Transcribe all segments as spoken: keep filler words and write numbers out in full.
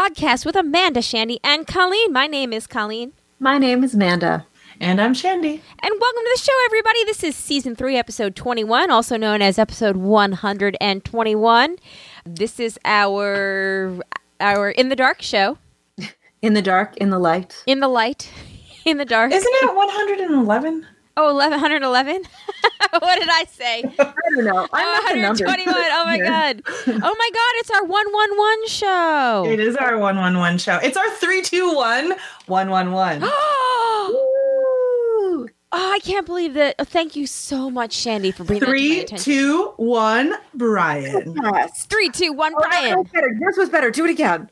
podcast with Amanda, Shandy, and Colleen. My name is Colleen. My name is Amanda. And I'm Shandy. And welcome to the show, everybody. This is season three, episode twenty-one, also known as episode one hundred twenty-one. This is our our In the Dark show. In the dark, in the light. In the light, in the dark. Isn't it one hundred eleven? Oh, eleven, one eleven? What did I say? I don't know. I'm oh, not the one twenty-one. Oh, my God. Oh, my God. It's our one one one show. It is our one one one show. It's our three two one one one one. Oh, I can't believe that. Oh, thank you so much, Shandy, for bringing three, that to my attention. two, one, Brian. Yes. Three, two, one, Oh, Brian. that was better. Yours was better. Do it again.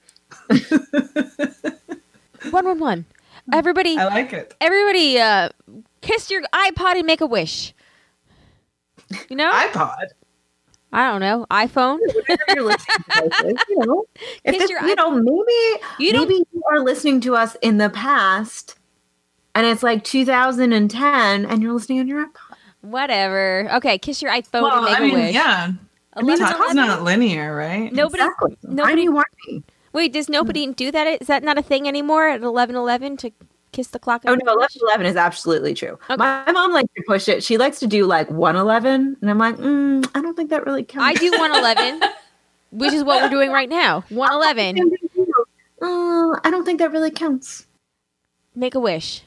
one one one. Everybody, I like it. everybody, uh, kiss your iPod and make a wish. You know? iPod. I don't know. iPhone. Whatever you're listening to this is, you know. If Kiss this, your you know, maybe You don't- maybe you are listening to us in the past, and it's like two thousand ten, and you're listening on your iPod. Whatever. Okay, kiss your iPhone Well, and make I mean, a wish. yeah. eleven Talk's eleven? not linear, right? Nobody. Exactly. Nobody. I'm watching. Wait, does nobody do that? Is that not a thing anymore at eleven eleven to kiss the clock? Oh and no, make a wish? eleven eleven is absolutely true. Okay. My, my mom likes to push it. She likes to do like one eleven, and I'm like, mm, I don't think that really counts. I do one eleven, which is what we're doing right now. one eleven. Uh, I don't think that really counts. Make a wish.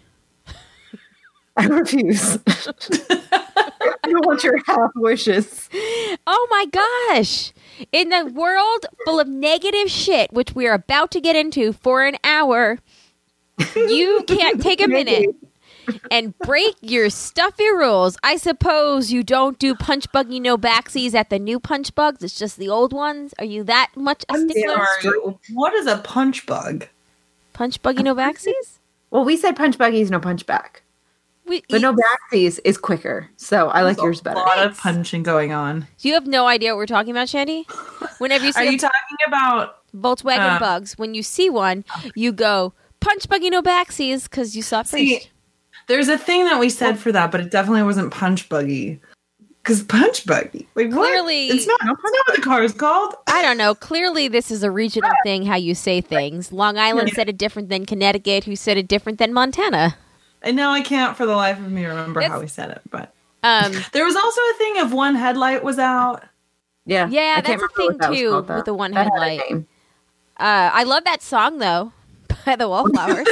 I refuse. I don't want your half wishes. Oh my gosh. In a world full of negative shit, which we're about to get into for an hour, you can't take a minute and break your stuffy rules. I suppose you don't do punch buggy no backsies at the new punch bugs. It's just the old ones. Are you that much a I'm stickler? Sorry. What is a punch bug? Punch buggy no backsies? Well, we said punch buggies, no punch back. We, But no backsies is quicker. So I like There's yours a better. lot Thanks. of punching going on. You have no idea what we're talking about, Shandy? Whenever you Are see you a talking about... Volkswagen uh, bugs, when you see one, you go, punch buggy no backsies, because you saw it See, first. there's a thing that we said for that, but it definitely wasn't punch buggy. Because punch buggy? Like, what? Clearly- It's not, it's not what the car is called. I don't know. Clearly, this is a regional thing, how you say things. Long Island Yeah. said it different than Connecticut, who said it different than Montana. And now I can't for the life of me remember That's- how we said it, but Um, there was also a thing of one headlight was out. Yeah. Yeah, I that's can't a remember thing, what that was too, called, though. with the one That had a headlight. name. uh, I love that song, though, by the Wallflowers.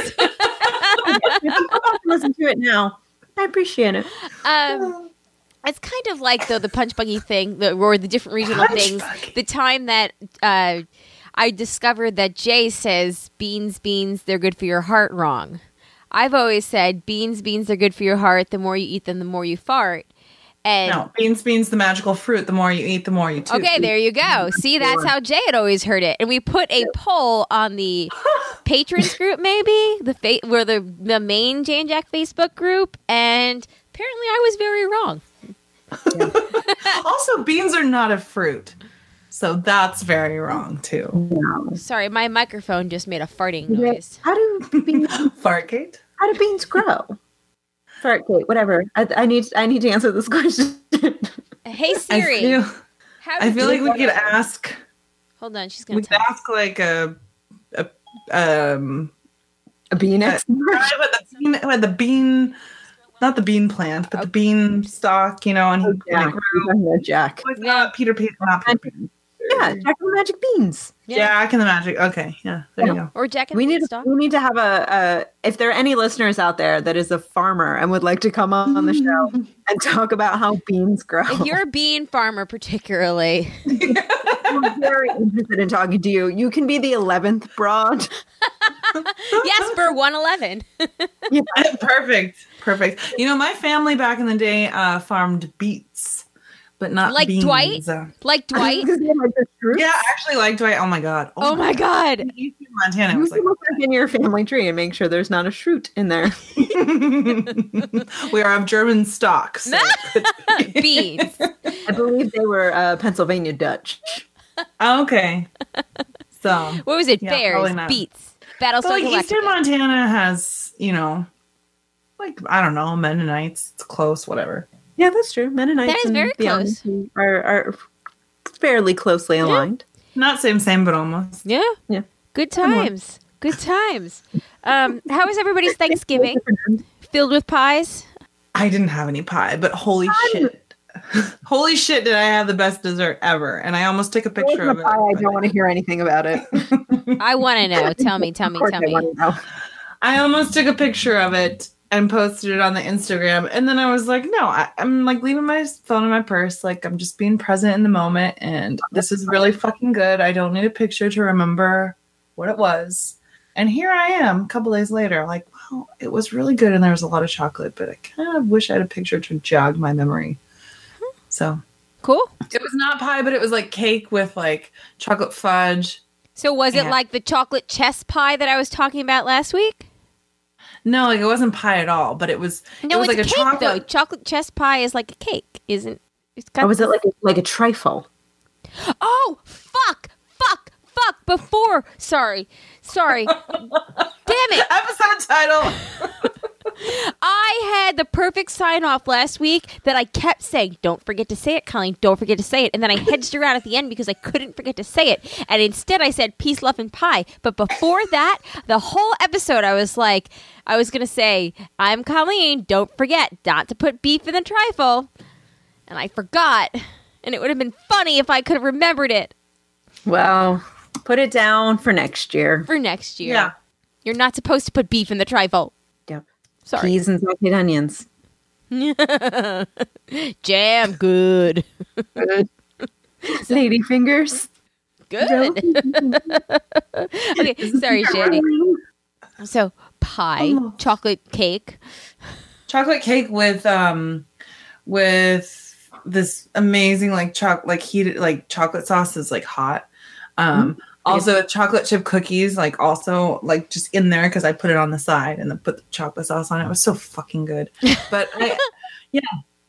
Listen to it now. I appreciate it. um, it's kind of like, though, the punch buggy thing, the, or the different regional Punch things. buggy. The time that uh, I discovered that Jay says, beans, beans, they're good for your heart, wrong. I've always said, beans, beans, they're good for your heart. The more you eat them, the more you fart. And No, beans, beans, the magical fruit. The more you eat, the more you toot. okay, there you go. See, that's how Jay had always heard it. And we put a poll on the patrons group, maybe the fa- where the the main Jane Jack Facebook group, and apparently I was very wrong. Also, beans are not a fruit. So that's very wrong, too. No. Sorry, my microphone just made a farting noise. How do beans, Fartgate? how do beans grow? Sorry, Kate, whatever. I, I need I need to answer this question. Hey I Siri, feel, how I feel did- like we could ask, Hold on, she's we gonna could tell. ask like a, a um, A bean Uh, expert? with the bean, with the bean, not the bean plant, but the bean stalk, you know, and he Yeah, like, you're talking about Jack. was not Peter Pan, not Peter Pan. Yeah, Jack and the Magic Beans. Yeah. Jack and the Magic. Okay, yeah, there you go. Or Jack and We the need Beanstalk. we need to have a, a if there are any listeners out there that is a farmer and would like to come on, on the show and talk about how beans grow. If you're a bean farmer, particularly, I'm very interested in talking to you. You can be the eleventh broad. yes, for one eleven. Perfect, perfect. You know, my family back in the day uh, farmed beets, but not Like beans. Dwight? Uh, Like Dwight. Because they have, like, the fruits. yeah, actually, like Dwight. Oh my god. Oh my god. In Eastern Montana, it You was can like look back in your family tree and make sure there's not a shroot in there. we are of German stock. So Beans. I believe they were uh, Pennsylvania Dutch. okay. So, What was it? Yeah, Bears, probably not. beets, but Battlestar like Galactica. Eastern Montana has, you know, like I don't know, Mennonites. It's close, whatever. Yeah, that's true. Mennonites That is and very Beyond are, are fairly closely aligned. Not same, same, but almost. Yeah. Yeah. Good Good times. Good times. Um, how was everybody's Thanksgiving? Filled with pies? I didn't have any pie, but holy shit. Holy shit, did I have the best dessert ever. And I almost took a picture of it. Pie, I don't want to hear anything about it. I want to know. Tell me, tell me, tell me. I, I almost took a picture of it and posted it on the Instagram. And then I was like, no, I, I'm like leaving my phone in my purse. Like, I'm just being present in the moment. And this is really fucking good. I don't need a picture to remember what it was. And here I am a couple days later, like, wow, it was really good. And there was a lot of chocolate, but I kind of wish I had a picture to jog my memory. So cool. It was not pie, but it was like cake with like chocolate fudge. So was it and- like the chocolate chess pie that I was talking about last week? No, like it wasn't pie at all, but it was. No, it was it's like a a cake chocolate. though. Chocolate chess pie is like a cake, isn't? It's got or was it like a, like a trifle? Oh, fuck, fuck, fuck! Before, sorry, sorry. Damn it! Episode title. I had the perfect sign off last week that I kept saying, "Don't forget to say it, Colleen. Don't forget to say it." And then I hedged around at the end because I couldn't forget to say it. And instead, I said peace, love, and pie. But before that, the whole episode, I was like, I was gonna say, "I'm Colleen. Don't forget not to put beef in the trifle." And I forgot. And it would have been funny if I could have remembered it Well, put it down for next year. for next year. Yeah. You're not supposed to put beef in the trifle. Yep. Sorry. Peas and sauteed onions. Jam, good. Good. Lady fingers. Good. Okay, sorry, Shandy. So, pie, Oh. chocolate cake. Chocolate cake with um with this amazing like choc like heated like chocolate sauce is like hot. Um Mm-hmm. also chocolate chip cookies like also like just in there because I put it on the side and then put the chocolate sauce on it. It was so fucking good. But I yeah.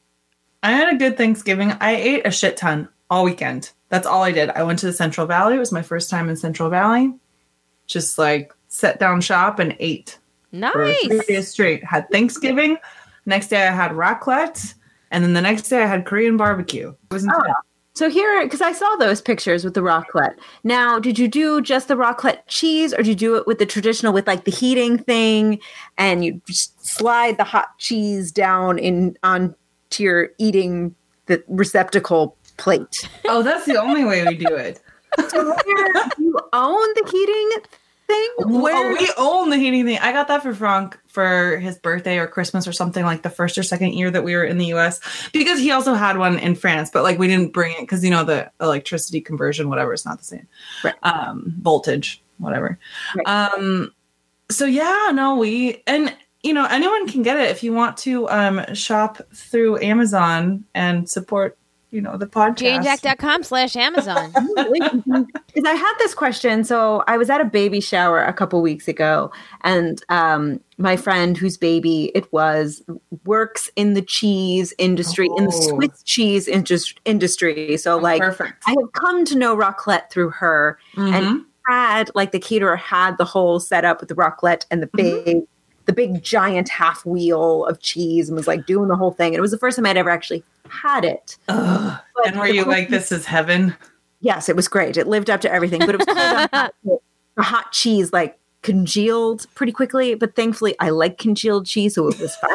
I had a good Thanksgiving. I ate a shit ton all weekend. That's all I did. I went to the Central Valley. It was my first time in Central Valley. Just like set down shop and ate. For three Nice. days straight. Had Thanksgiving. Next day I had raclette. And then the next day I had Korean barbecue. It was intense. Oh. So here, because I saw those pictures with the raclette. Now, did you do just the raclette cheese, or did you do it with the traditional, with like the heating thing, and you just slide the hot cheese down in onto your eating the receptacle plate? Oh, that's the only way we do it. So where do you own the heating thing? Where? Oh, we own the heating thing. I got that for Frank for his birthday or Christmas or something, like the first or second year that we were in the U S, because he also had one in France, but like we didn't bring it because, you know, the electricity conversion, whatever, it's not the same. Right. Um, voltage, whatever. Right. Um, so yeah, no, we, and you know, anyone can get it if you want to um, shop through Amazon and support, you know, the podcast. Janejack.com slash Amazon. Because I had this question. So I was at a baby shower a couple weeks ago, and um, my friend whose baby it was works in the cheese industry, in the Oh. Swiss cheese indus- industry. So like Perfect. I have come to know raclette through her, Mhm. and had like the caterer had the whole setup with the raclette and the big, the big giant half wheel of cheese, and was like doing the whole thing. And it was the first time I'd ever actually had it. Ugh. But And were the you cool like, thing- this is heaven? Yes, it was great. It lived up to everything, but it was cold on hot. The hot cheese like congealed pretty quickly, but thankfully I like congealed cheese, so it was fine.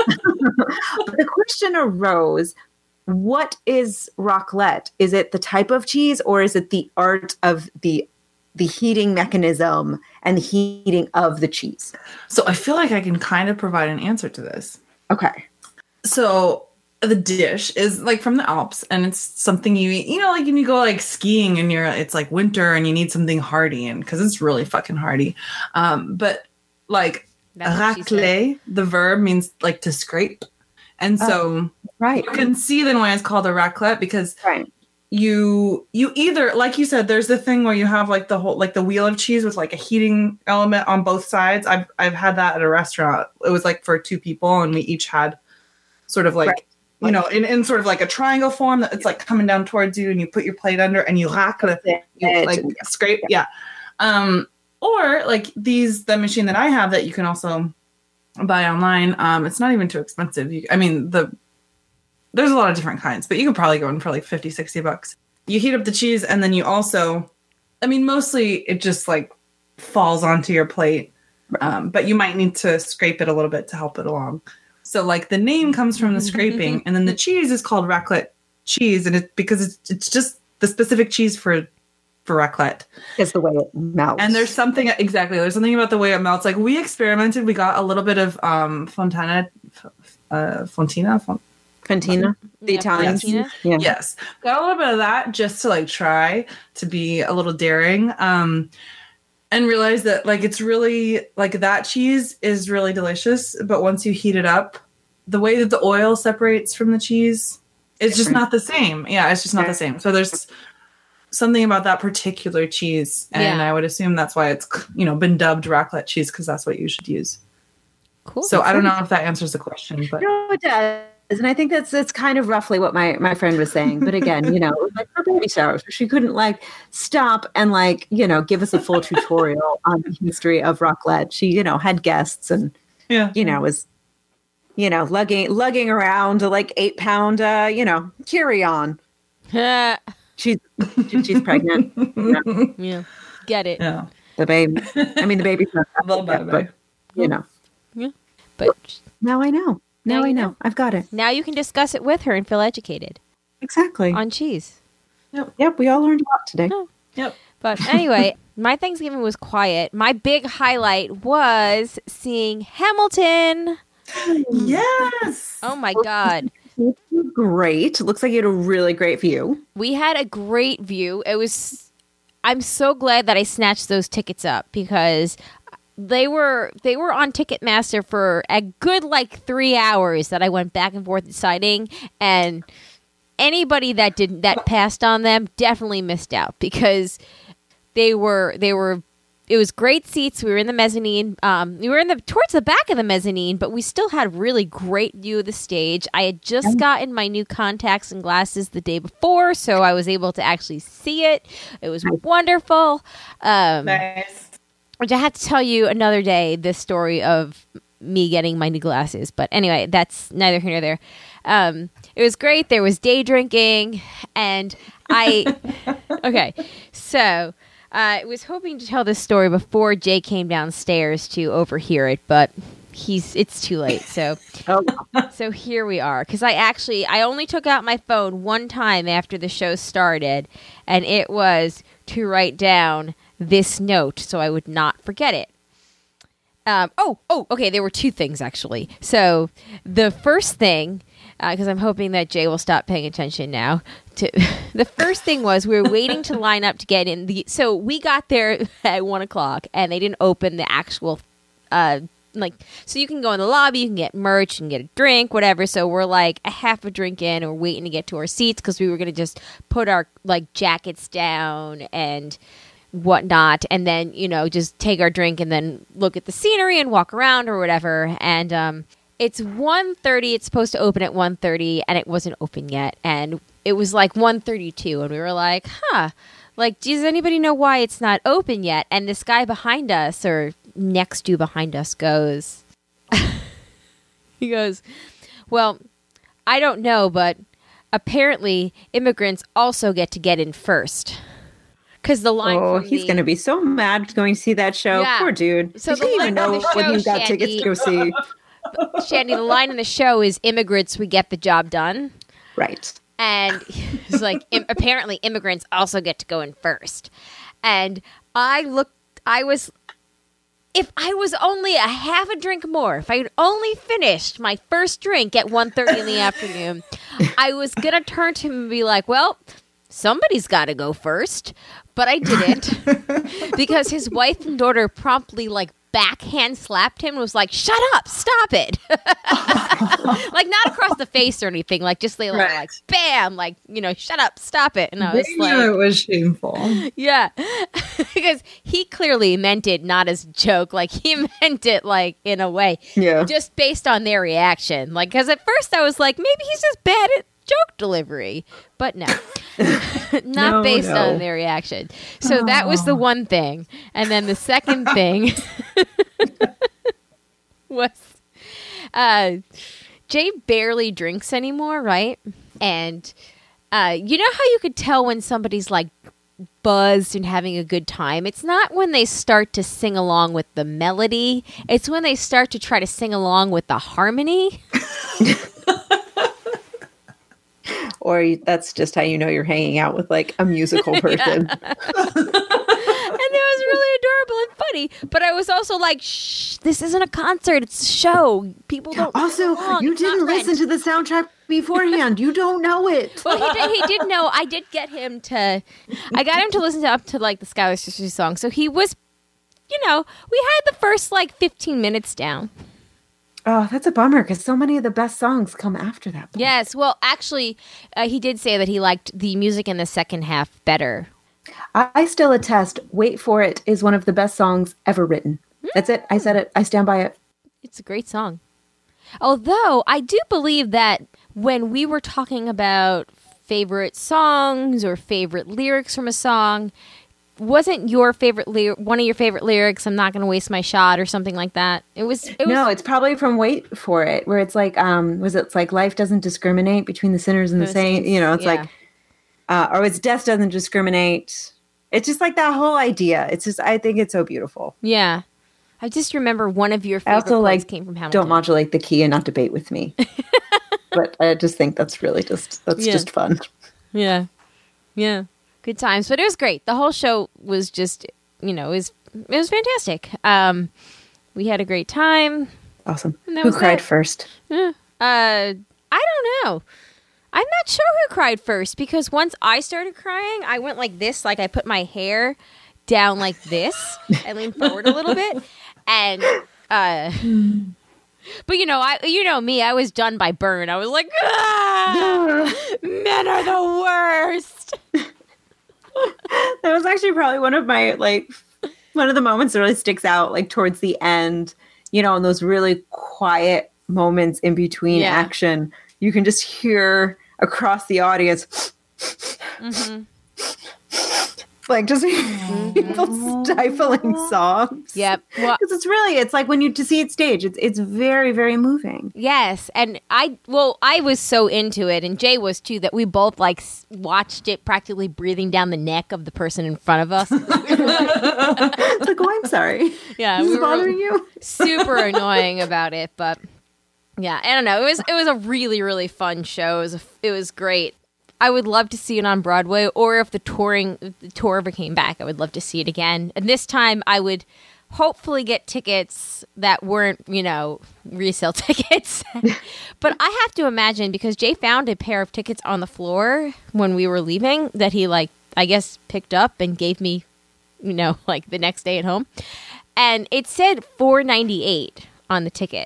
But the question arose, what is raclette? Is it the type of cheese, or is it the art of the the heating mechanism and the heating of the cheese? So I feel like I can kind of provide an answer to this. Okay. So the dish is like from the Alps, and it's something you eat, you know, like when you go like skiing and you're, it's like winter and you need something hearty, and because it's really fucking hearty. Um, but like That's what she said. racler, the verb means like to scrape. And so Right. you can see then why it's called a raclette, because Right. you you either, like you said, there's the thing where you have like the whole like the wheel of cheese with like a heating element on both sides. I've I've had that at a restaurant. It was like for two people, and we each had sort of like Right. you know in, in sort of like a triangle form that it's like coming down towards you, and you put your plate under and you racle it, you Edge like and- scrape, yeah. Um, or like these the machine that I have that you can also buy online. Um, it's not even too expensive. You, I mean the there's a lot of different kinds, but you could probably go in for like fifty, sixty bucks. You heat up the cheese, and then you also, I mean, mostly it just like falls onto your plate. Um, but you might need to scrape it a little bit to help it along. So like the name comes from the scraping, and then the cheese is called raclette cheese, and it because it's it's just the specific cheese for for raclette. It's the way it melts. And there's something exactly there's something about the way it melts. Like we experimented, we got a little bit of um Fontana, uh, Fontina, Font- Fontina, the Yeah, Italian. Fontina. Yeah. Yes, got a little bit of that just to like try to be a little daring. Um, And realize that like it's really like that cheese is really delicious, but once you heat it up, the way that the oil separates from the cheese, it's just not the same. Yeah, it's just not the same. So there's something about that particular cheese, and Yeah. I would assume that's why it's you know been dubbed raclette cheese because that's what you should use. Cool. So I don't know if that answers the question, but No, it does. And I think that's that's kind of roughly what my, my friend was saying. But again, you know, it was like her baby shower. So she couldn't like stop and like, you know, give us a full tutorial on the history of raclette. She, you know, had guests and, yeah, you know, was, you know, lugging lugging around a like eight pound, uh, you know, carry on. yeah. She's she's pregnant. Yeah. Yeah. Get it. yeah. The baby. I mean, the baby's not that Little big yet, baby. but you know. But Now I know. Now, Now I you know. know. I've got it. now you can discuss it with her and feel educated Exactly. on cheese. Yep. We all learned a lot today. Oh. Yep. But anyway, my Thanksgiving was quiet. My big highlight was seeing Hamilton. Yes. Oh my God. Great. Looks like you had a really great view. We had a great view. It was, I'm so glad that I snatched those tickets up because they were they were on Ticketmaster for a good like three hours that I went back and forth deciding, and anybody that didn't that passed on them definitely missed out because they were they were it was great seats. We were in the mezzanine. Um, we were in the towards the back of the mezzanine, but we still had really great view of the stage. I had just gotten my new contacts and glasses the day before, so I was able to actually see it. It was wonderful. Um, Nice. Which I had to tell you another day, this story of me getting my new glasses. But anyway, that's neither here nor there. Um, it was great. There was day drinking. And I... okay, so I was hoping to tell this story before Jay came downstairs to overhear it. But he's it's too late. So Oh, so here we are. Because I actually... I only took out my phone one time after the show started. And it was to write down this note so I would not forget it. Um, oh, oh, okay. There were two things actually. So the first thing, because uh, I'm hoping that Jay will stop paying attention now. To the first thing was we were waiting to line up to get in the. So we got there at one o'clock and they didn't open the actual. Uh, like so you can go in the lobby, you can get merch, you can get a drink, whatever. So we're like a half a drink in, or waiting to get to our seats because we were gonna just put our like jackets down and whatnot, and then you know just take our drink and then look at the scenery and walk around or whatever. And um it's one thirty. It's supposed to open at one thirty, and it wasn't open yet, and it was like one thirty-two, and we were like, huh, like does anybody know why it's not open yet? And this guy behind us, or next to behind us, goes he goes, well, I don't know, but apparently immigrants also get to get in first. Because the line oh from he's the- going to be so mad going to see that show. Yeah. Poor dude. So Does the he line even from know the what show, he got tickets to go see? Shandy, the line in the show is immigrants, we get the job done. Right. And it's like, im- apparently immigrants also get to go in first. And I looked, I was, if I was only a half a drink more, if I had only finished my first drink at one thirty in the afternoon, I was going to turn to him and be like, well, somebody's got to go first. But I didn't because his wife and daughter promptly like backhand slapped him and was like, shut up, stop it. Like not across the face or anything, like just they like, Right. like bam, like, you know, shut up, stop it. And I was They like, knew it was shameful. yeah, because he clearly meant it not as a joke, like he meant it like in a way, Yeah. just based on their reaction. Like, because at first I was like, maybe he's just bad at joke delivery, but no, not No, based no. on their reaction. So that was the one thing, and then the second thing was uh, Jay barely drinks anymore, right? And uh, you know how you could tell when somebody's like buzzed and having a good time. It's not when they start to sing along with the melody. It's when they start to try to sing along with the harmony. Or you, that's just how you know you're hanging out with like a musical person. And it was really adorable and funny. But I was also like, shh, this isn't a concert. It's a show. People don't Also, belong. you It's didn't not listen Rent. to the soundtrack beforehand. You don't know it. Well, he did, he did know. I did get him to, I got him to listen to up to like the Skylar Sisters song. So he was, you know, we had the first like fifteen minutes down. Oh, that's a bummer because so many of the best songs come after that point. Yes. Well, actually, uh, he did say that he liked the music in the second half better. I, I still attest, Wait For It is one of the best songs ever written. That's it. I said it. I stand by it. It's a great song. Although I do believe that when we were talking about favorite songs or favorite lyrics from a song, wasn't your favorite ly- one of your favorite lyrics, I'm not going to waste my shot or something like that? It was, it was No, it's probably from Wait For It, where it's like, um, was it like life doesn't discriminate between the sinners and the The saints? saints, You know, it's yeah. like, uh, or it's death doesn't discriminate. It's just like that whole idea. It's just, I think it's so beautiful. Yeah. I just remember one of your I favorite also quotes like, came from Hamilton. don't modulate the key and not debate with me. But I just think that's really just, that's Yeah. just fun. Yeah. Yeah. Good times. But it was great. The whole show was just, you know, it was, it was fantastic. Um, we had a great time. Awesome. And that Who was cried it. first? Uh, I don't know. I'm not sure who cried first because once I started crying, I went like this, like I put my hair down like this. I leaned forward a little bit, and uh, but you know, I you know me, I was done by burn. I was like, ah, men are the worst. That was actually probably one of my, like, one of the moments that really sticks out, like, towards the end, you know, in those really quiet moments in between Yeah. action. You can just hear across the audience, Mm-hmm. like, just people stifling sobs. Yep. Well, Because it's really, it's like when you to see it stage, it's it's very, very moving. yes, and I well, I was so into it, and Jay was too. That we both like s- watched it, practically breathing down the neck of the person in front of us. It's like, oh, I'm sorry. Yeah, This we is were bothering you? super annoying about it, but yeah, I don't know. It was it was a really really fun show. It was a, it was great. I would love to see it on Broadway, or if the touring if the tour ever came back, I would love to see it again. And this time, I would hopefully get tickets that weren't, you know, resale tickets. But I have to imagine, because Jay found a pair of tickets on the floor when we were leaving that he, like, I guess picked up and gave me, you know, like the next day at home. And it said four ninety-eight on the ticket.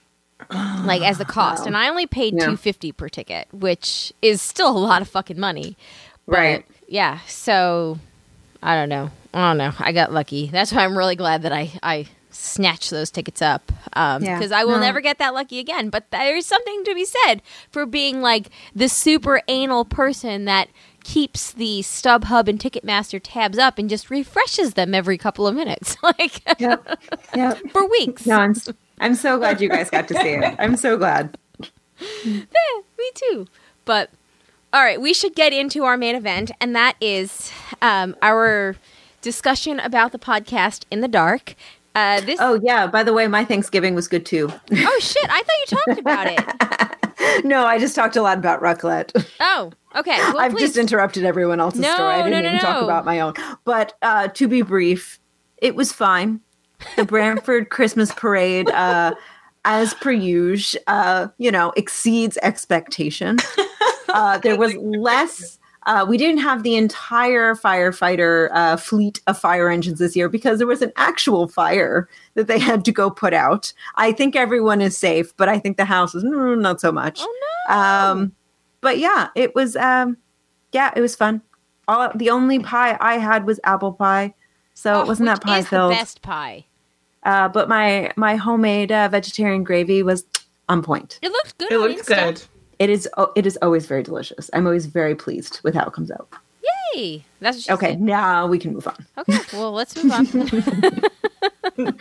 Like as the cost, Wow. and I only paid Yeah. two fifty per ticket, which is still a lot of fucking money. But, Right. yeah. So I don't know. I don't know. I got lucky. That's why I'm really glad that I I snatched those tickets up, um, Yeah. because I will No. never get that lucky again. But there's something to be said for being like the super anal person that keeps the StubHub and Ticketmaster tabs up and just refreshes them every couple of minutes, like Yep. Yep. for weeks. No, I'm, I'm so glad you guys got to see it. I'm so glad. Yeah, me too. But all right, we should get into our main event, and that is um, our discussion about the podcast In the Dark. Uh, this oh. Oh, yeah. By the way, my Thanksgiving was good too. shit! I thought you talked about it. No, I just talked a lot about raclette. Oh, okay. Well, I've please. just interrupted everyone else's No, story. I didn't no, no, even talk no. about my own. But uh, to be brief, it was fine. The Brantford Christmas parade, uh, as per usual, uh, you know, exceeds expectation. Uh, there was less. Uh, we didn't have the entire firefighter uh, fleet of fire engines this year because there was an actual fire that they had to go put out. I think everyone is safe, but I think the house is mm, not so much. Oh no! Um, but yeah, it was. Um, yeah, it was fun. All the only pie I had was apple pie, so Oh, it wasn't which that pie is filled. the best pie. Uh, but my my homemade uh, vegetarian gravy was on point. It looked good. It on looks Insta. good. It is oh, it is always very delicious. I'm always very pleased with how it comes out. Yay! That's what she Okay, said. now we can move on. Okay, well, let's move on.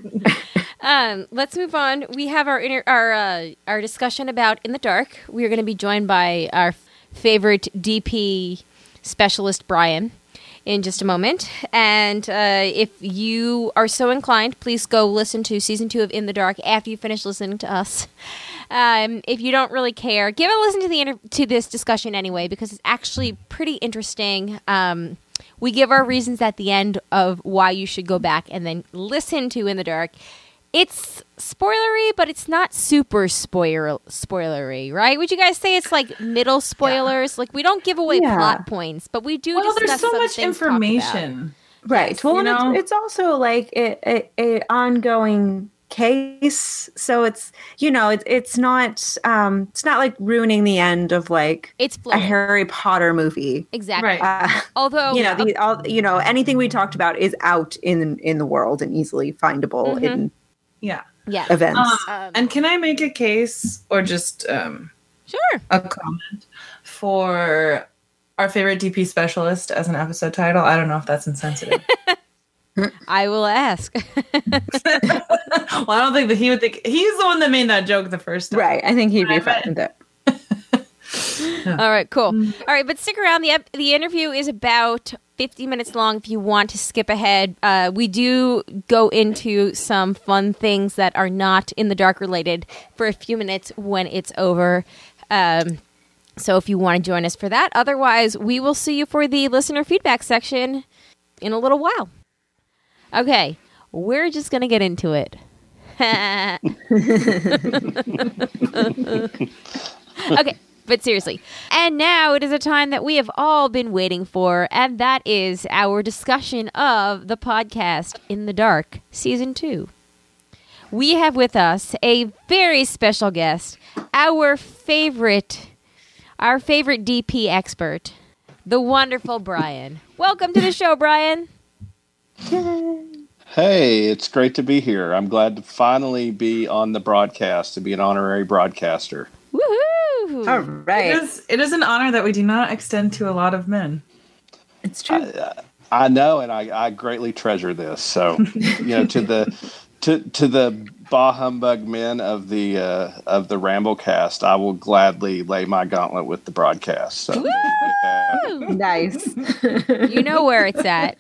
um, let's move on. We have our inter- our uh, our discussion about In the Dark. We are going to be joined by our favorite D P specialist, Brian. in just a moment. And uh, if you are so inclined, please go listen to season two of In the Dark after you finish listening to us. Um, if you don't really care, give a listen to the inter- to this discussion anyway, because it's actually pretty interesting. Um, we give our reasons at the end of why you should go back and then listen to In the Dark. It's spoilery, but it's not super spoiler spoilery, right? Would you guys say it's like middle spoilers? Yeah. Like we don't give away yeah. plot points, but we do. Well, discuss there's so some much things information, right? Yes, well, and it's, it's also like a, a, a ongoing case, so it's you know it's it's not um it's not like ruining the end of like it's a Harry Potter movie, exactly. Right. Uh, Although you know the all you know anything we talked about is out in in the world and easily findable mm-hmm. in. Yeah. Yeah. Events. Um, and can I make a case or just um, sure a comment for our favorite D P specialist as an episode title? I don't know if that's insensitive. I will ask. Well, I don't think that he would think he's the one that made that joke the first time. Right. I think he'd be fine with it. All right, cool. All right, but stick around. The ep- the interview is about fifty minutes long if you want to skip ahead. Uh, we do go into some fun things that are not In the Dark related for a few minutes when it's over. Um, so if you want to join us for that. Otherwise, we will see you for the listener feedback section in a little while. Okay, we're just going to get into it. Okay. But seriously. And now it is a time that we have all been waiting for, and that is our discussion of the podcast In the Dark, Season two. We have with us a very special guest, our favorite, our favorite D P expert, the wonderful Brian. Welcome to the show, Brian. Hey, it's great to be here. I'm glad to finally be on the broadcast, to be an honorary broadcaster. Woohoo! All right. It is, it is an honor that we do not extend to a lot of men. It's true. I, I know, and I, I greatly treasure this. So, you know, to the to to the bah humbug men of the uh, of the Ramblecast, I will gladly lay my gauntlet with the broadcast. So, yeah. Nice. You know where it's at.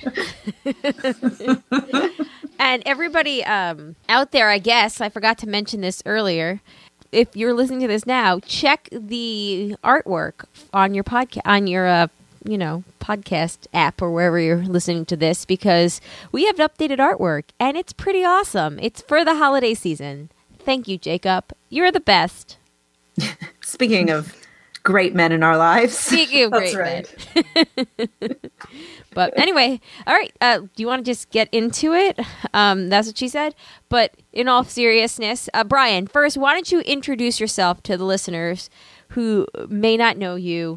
And everybody um, out there, I guess, I forgot to mention this earlier. If you're listening to this now, check the artwork on your podcast, on your, uh, you know, podcast app or wherever you're listening to this, because we have updated artwork and it's pretty awesome. It's for the holiday season. Thank you, Jacob. You're the best. Speaking of great men in our lives. Speaking of great That's men. But anyway, all right. Uh, do you want to just get into it? Um, that's what she said. But in all seriousness, uh, Brian, first, why don't you introduce yourself to the listeners who may not know you,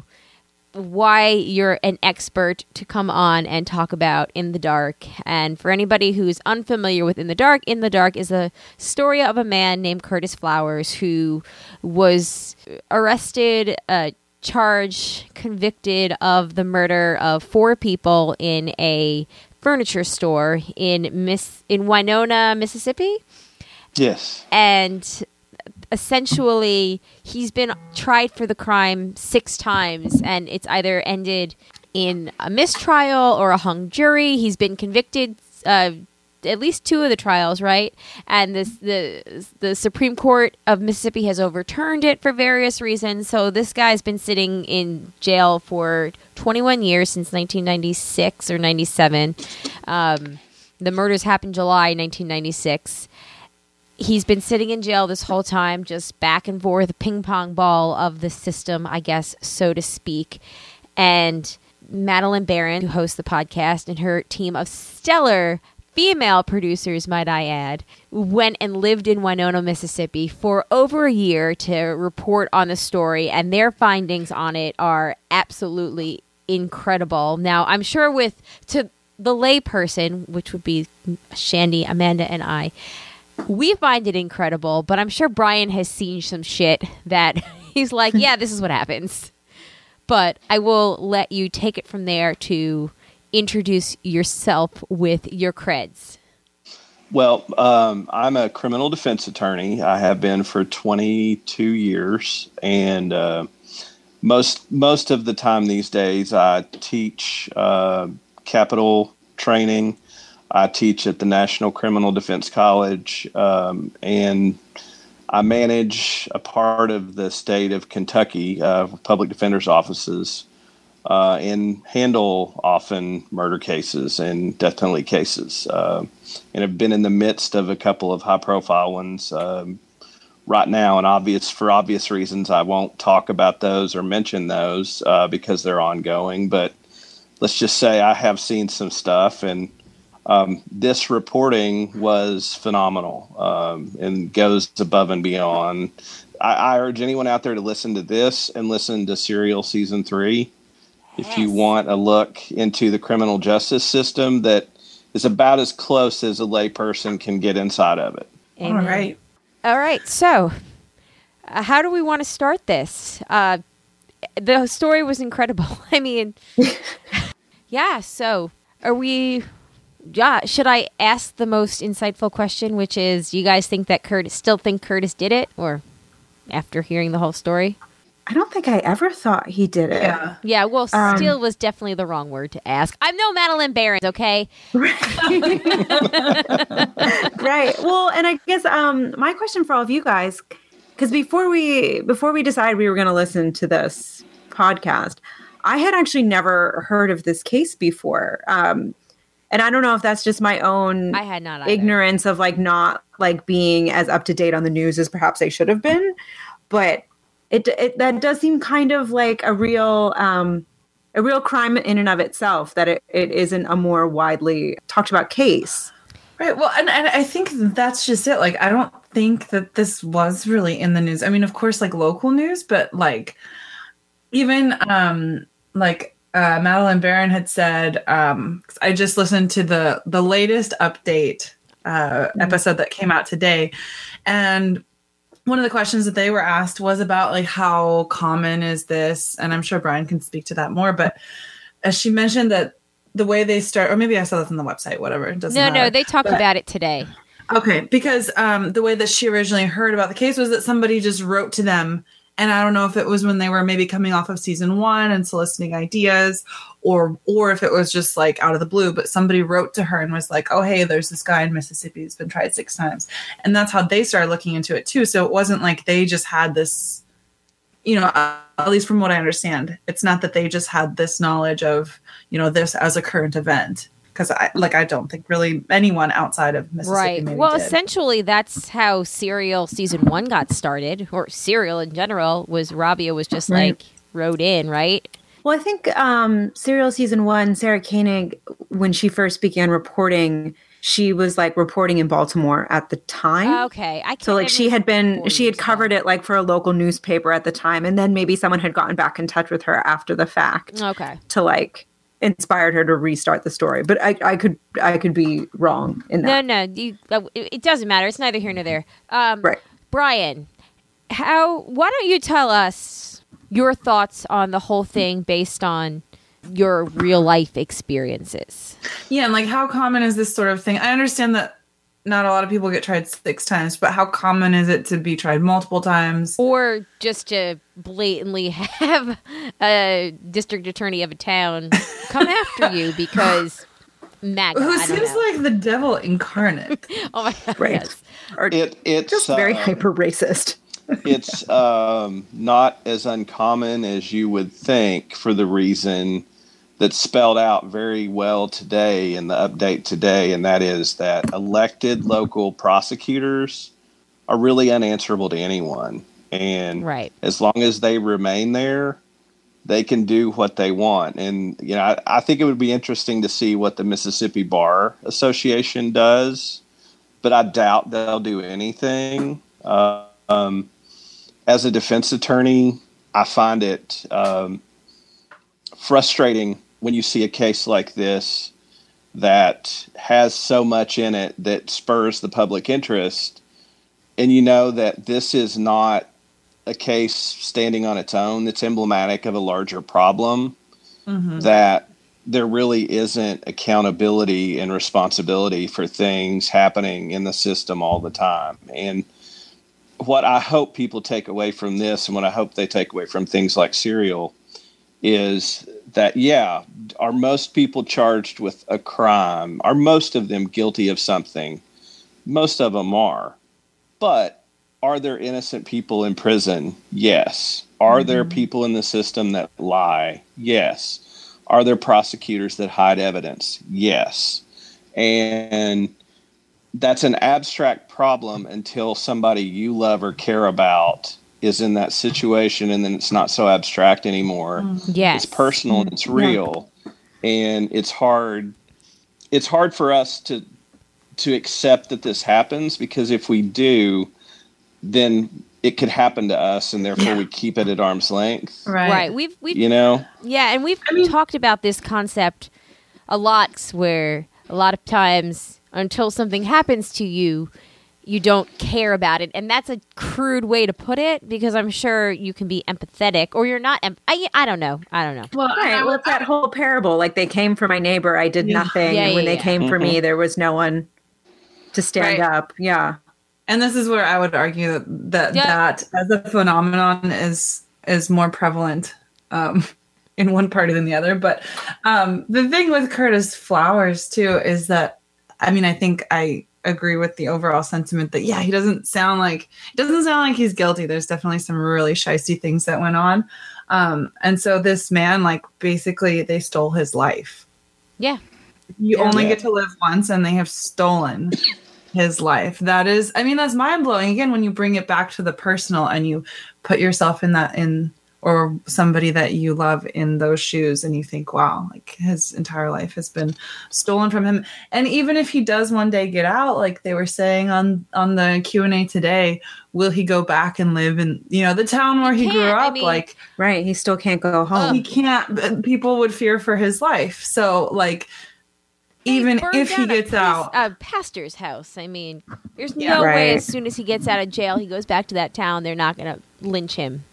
why you're an expert to come on and talk about In the Dark. And for anybody who's unfamiliar with In the Dark, In the Dark is a story of a man named Curtis Flowers who was arrested, uh, charged, convicted of the murder of four people in a furniture store in Miss in Winona, Mississippi. Yes. And essentially, he's been tried for the crime six times, and it's either ended in a mistrial or a hung jury. He's been convicted uh, at least two of the trials, right? And this, the the Supreme Court of Mississippi has overturned it for various reasons. So this guy's been sitting in jail for twenty-one years, since nineteen ninety-six or ninety-seven. Um, the murders happened July nineteen ninety-six. He's been sitting in jail this whole time, just back and forth, a ping pong ball of the system, I guess, so to speak. And Madeline Barron, who hosts the podcast, and her team of stellar female producers, might I add, went and lived in Winona, Mississippi for over a year to report on the story, and their findings on it are absolutely incredible. Now, I'm sure with to the layperson, which would be Shandy, Amanda, and I, we find it incredible, but I'm sure Brian has seen some shit that he's like, yeah, this is what happens. But I will let you take it from there to introduce yourself with your creds. Well, um, I'm a criminal defense attorney. I have been for twenty-two years, and uh, most most of the time these days I teach uh, capital training. I teach at the National Criminal Defense College, um, and I manage a part of the state of Kentucky, uh, public defender's offices, uh, and handle often murder cases and death penalty cases, uh, and have been in the midst of a couple of high-profile ones um, right now. And obvious for obvious reasons, I won't talk about those or mention those uh, because they're ongoing. But let's just say I have seen some stuff, and Um, this reporting was phenomenal um, and goes above and beyond. I, I urge anyone out there to listen to this and listen to Serial Season three if Yes. you want a look into the criminal justice system that is about as close as a layperson can get inside of it. Amen. All right. All right. So, uh, how do we want to start this? Uh, the story was incredible. I mean, yeah. So, are we? Yeah. Should I ask the most insightful question, which is, you guys think that Curtis still think Curtis did it, or after hearing the whole story? I don't think I ever thought he did it. Yeah. Yeah. Well, Um, still was definitely the wrong word to ask. I'm no Madeline Barron. Okay. Right. Well, and I guess um, my question for all of you guys, because before we before we decided we were going to listen to this podcast, I had actually never heard of this case before, um, and I don't know if that's just my own I had not either. ignorance of like not like being as up to date on the news as perhaps I should have been, but it, it that does seem kind of like a real um, a real crime in and of itself, that it, it isn't a more widely talked about case. Right. Well, and, and I think that's just it. Like, I don't think that this was really in the news. I mean, of course, like local news, but like even um, like uh, Madeline Barron had said, um, I just listened to the the latest update uh, episode that came out today, and one of the questions that they were asked was about like how common is this, and I'm sure Brian can speak to that more. But as she mentioned that the way they start, or maybe I saw this on the website, whatever. It doesn't No, matter. no, they talked But- about it today. Okay, because um, the way that she originally heard about the case was that somebody just wrote to them, and I don't know if it was when they were maybe coming off of season one and soliciting ideas, or or if it was just like out of the blue, but somebody wrote to her and was like, oh, hey, there's this guy in Mississippi who's been tried six times. And that's how they started looking into it too. So it wasn't like they just had this, you know, uh, at least from what I understand, it's not that they just had this knowledge of, you know, this as a current event. Because I like I don't think really anyone outside of Mississippi Right. maybe Well, did. essentially, that's how Serial season one got started, or Serial in general. Was Rabia was just Right. like wrote in, right? Well, I think um, Serial season one, Sarah Koenig, when she first began reporting, she was like reporting in Baltimore at the time. Okay, I can't So like she had been, four she had years covered ago. it like for a local newspaper at the time. And then maybe someone had gotten back in touch with her after the fact Okay. to like inspired her to restart the story. But I, I could, I could be wrong in No, that. no, you, uh, it, it doesn't matter. It's neither here nor there. Um, Right. Brian, how? Why don't you tell us your thoughts on the whole thing based on your real life experiences? Yeah, and like how common is this sort of thing? I understand that not a lot of people get tried six times, but how common is it to be tried multiple times? Or just to blatantly have a district attorney of a town come after you because MAGA. Who I don't seems know. like the devil incarnate? Oh my god! Right. Yes. Or It it's just very uh, hyper racist. it's um, not as uncommon as you would think, for the reason that's spelled out very well today in the update today, and that is that elected local prosecutors are really unanswerable to anyone. And Right. as long as they remain there, they can do what they want. And, you know, I, I think it would be interesting to see what the Mississippi Bar Association does, but I doubt they'll do anything. Uh, um, as a defense attorney, I find it um, frustrating when you see a case like this that has so much in it that spurs the public interest, and you know that this is not a case standing on its own that's emblematic of a larger problem, Mm-hmm. that there really isn't accountability and responsibility for things happening in the system all the time. And what I hope people take away from this, and what I hope they take away from things like Serial, is that, yeah, are most people charged with a crime? Are most of them guilty of something? Most of them are. But are there innocent people in prison? Yes. Are mm-hmm. there people in the system that lie? Yes. Are there prosecutors that hide evidence? Yes. And that's an abstract problem until somebody you love or care about is in that situation, and then it's not so abstract anymore. Yes. It's personal and it's real. Yeah. And it's hard it's hard for us to to accept that this happens, because if we do, then it could happen to us, and therefore yeah. we keep it at arm's length. Right. Right. We've we've you know? Yeah, and we've I mean, talked about this concept a lot, where a lot of times until something happens to you, you don't care about it. And that's a crude way to put it, because I'm sure you can be empathetic, or you're not. Em- I, I don't know. I don't know. Well, right. Well, it's that whole parable. Like, they came for my neighbor, I did yeah. nothing. Yeah, and when yeah, they yeah. came mm-hmm. for me, there was no one to stand right. up. Yeah. And this is where I would argue that that, yeah. that as a phenomenon is is more prevalent um, in one party than the other. But um, the thing with Curtis Flowers, too, is that, I mean, I think I agree with the overall sentiment that, yeah, he doesn't sound like, it doesn't sound like he's guilty. There's definitely some really shisty things that went on. Um, and so this man, like, basically they stole his life. Yeah. You yeah. only Yeah. get to live once, and they have stolen his life. That is, I mean, that's mind blowing. Again, when you bring it back to the personal and you put yourself in that, in, or somebody that you love in those shoes, and you think, wow, like, his entire life has been stolen from him. And even if he does one day get out, like they were saying on, on the Q and A today, will he go back and live in, you know, the town where he, He grew can't, I up? mean- like, Right. He still can't go home. he can't, people would fear for his life. So, like, They even burned if he down a gets priest- out, a pastor's house. I mean, there's Yeah. no way Right. as soon as he gets out of jail, he goes back to that town, they're not going to lynch him.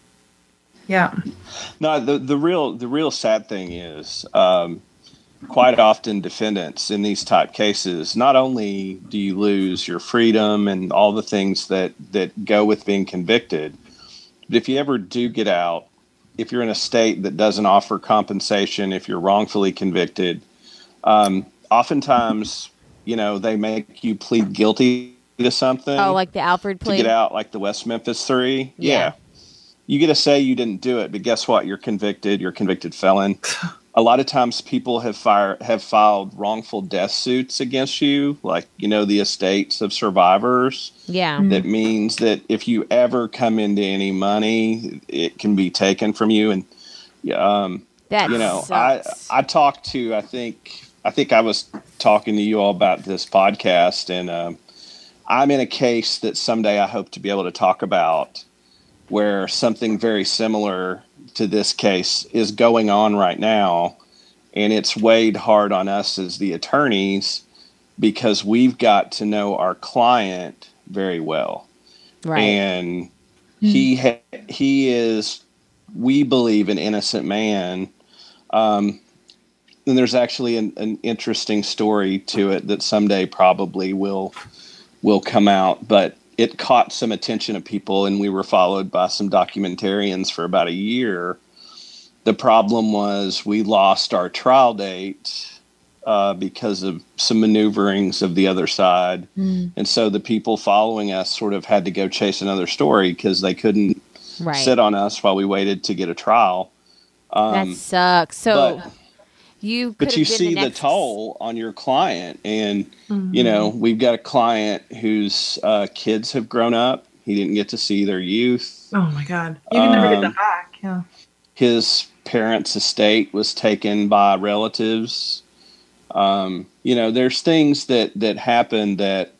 yeah. No, the the real the real sad thing is, um, quite often defendants in these type cases, not only do you lose your freedom and all the things that, that go with being convicted, but if you ever do get out, if you're in a state that doesn't offer compensation, if you're wrongfully convicted, um, oftentimes, you know, they make you plead guilty to something. Oh, like the Alfred to plea? get out, like the West Memphis Three. Yeah. Yeah. You get to say you didn't do it, but guess what? You're convicted. You're a convicted felon. A lot of times people have fire, have filed wrongful death suits against you, like, you know, the estates of survivors. Yeah. That means that if you ever come into any money, it can be taken from you. And, um, That you know, sucks. I, I talked to, I think, I think I was talking to you all about this podcast, and um, I'm in a case that someday I hope to be able to talk about, where something very similar to this case is going on right now. And it's weighed hard on us as the attorneys, because we've got to know our client very well. Right. And he ha- he is, we believe, an innocent man. Um, and there's actually an, an interesting story to it that someday probably will will come out. But it caught some attention of people, and we were followed by some documentarians for about a year. The problem was we lost our trial date uh, because of some maneuverings of the other side. Mm. And so the people following us sort of had to go chase another story because they couldn't right. sit on us while we waited to get a trial. Um, that sucks. So but, you But you been see the, the next... toll on your client. And, mm-hmm. you know, we've got a client whose uh, kids have grown up. He didn't get to see their youth. Oh, my God. You can um, never get that back. Yeah. His parents' estate was taken by relatives. Um, you know, there's things that, that happen that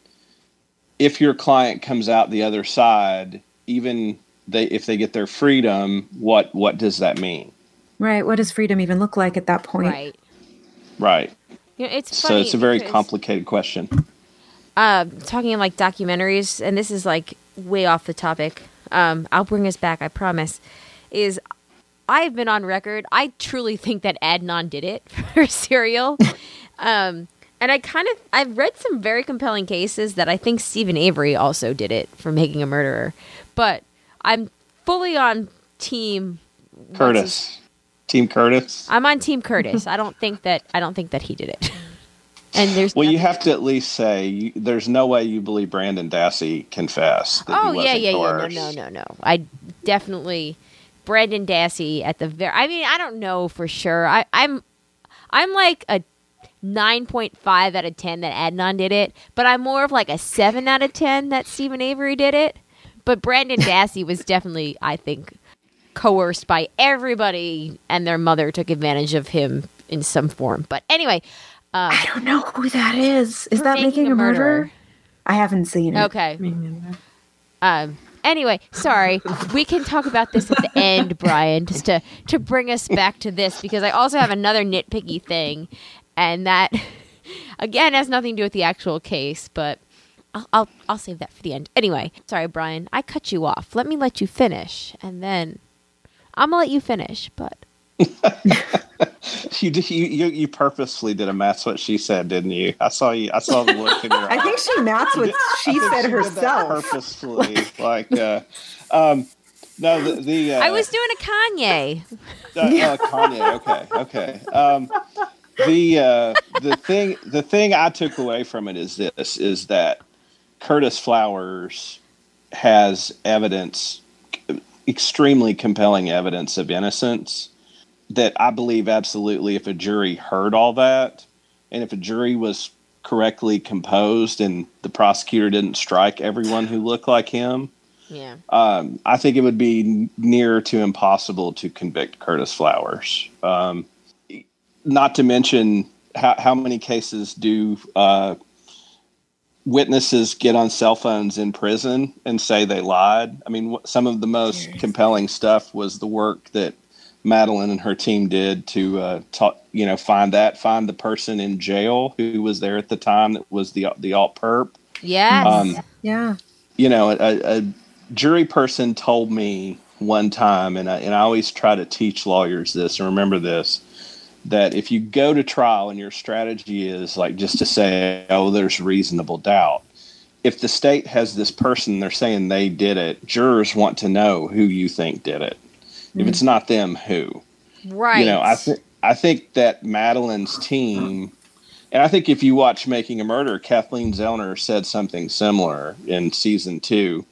if your client comes out the other side, even they if they get their freedom, what what does that mean? Right. What does freedom even look like at that point? Right. Right. You know, it's so funny it's a very because, complicated question. Uh, talking like documentaries, and this is like way off the topic. Um, I'll bring us back, I promise. Is I've been on record. I truly think that Adnan did it for Serial. um, and I kind of, I've read some very compelling cases that I think Stephen Avery also did it for Making a Murderer. But I'm fully on team Curtis. Team Curtis? I'm on Team Curtis. I don't think that I don't think that he did it. And there's well, nothing- you have to at least say you, there's no way you believe Brandon Dassey confessed. That Oh he yeah, wasn't yeah, yeah. coerced. No, no, no, no. I definitely Brandon Dassey at the very. I mean, I don't know for sure. I, I'm, I'm like a nine point five out of ten that Adnan did it, but I'm more of like a seven out of ten that Stephen Avery did it. But Brandon Dassey was definitely, I think, coerced by everybody, and their mother took advantage of him in some form. But anyway. Um, I don't know who that is. Is for that Making, a Murderer? Murderer? I haven't seen it. Okay. Um. Anyway, sorry. We can talk about this at the end, Brian, just to, to bring us back to this, because I also have another nitpicky thing, and that, again, has nothing to do with the actual case, but I'll, I'll, I'll save that for the end. Anyway, sorry, Brian. I cut you off. Let me let you finish, and then I'm going to let you finish, but... you, did, you you you purposefully did a Matt's what she said, didn't you? I saw you. I saw the look in your I eye. think she matched what she I think said she did that herself. purposefully. Like, uh, um, no, the, the uh, I was doing a Kanye. uh, uh, Kanye. Okay, okay. Um, the uh, the thing the thing I took away from it is this: is that Curtis Flowers has evidence, extremely compelling evidence of innocence. That I believe absolutely, if a jury heard all that, and if a jury was correctly composed, and the prosecutor didn't strike everyone who looked like him, Yeah. um, I think it would be near to impossible to convict Curtis Flowers. Um, not to mention how, how many cases do uh, witnesses get on cell phones in prison and say they lied? I mean, some of the most compelling stuff was the work that Madeline and her team did to, uh, talk, you know, find that, find the person in jail who was there at the time that was the the alt perp. Yes. Um, Yeah. you know, a, a jury person told me one time, and I, and I always try to teach lawyers this, and remember this, that if you go to trial and your strategy is like just to say, oh, there's reasonable doubt, if the state has this person, they're saying they did it, jurors want to know who you think did it. If it's not them, who? Right. You know, I think I think that Madeline's team, and I think if you watch Making a Murder, Kathleen Zellner said something similar in season two.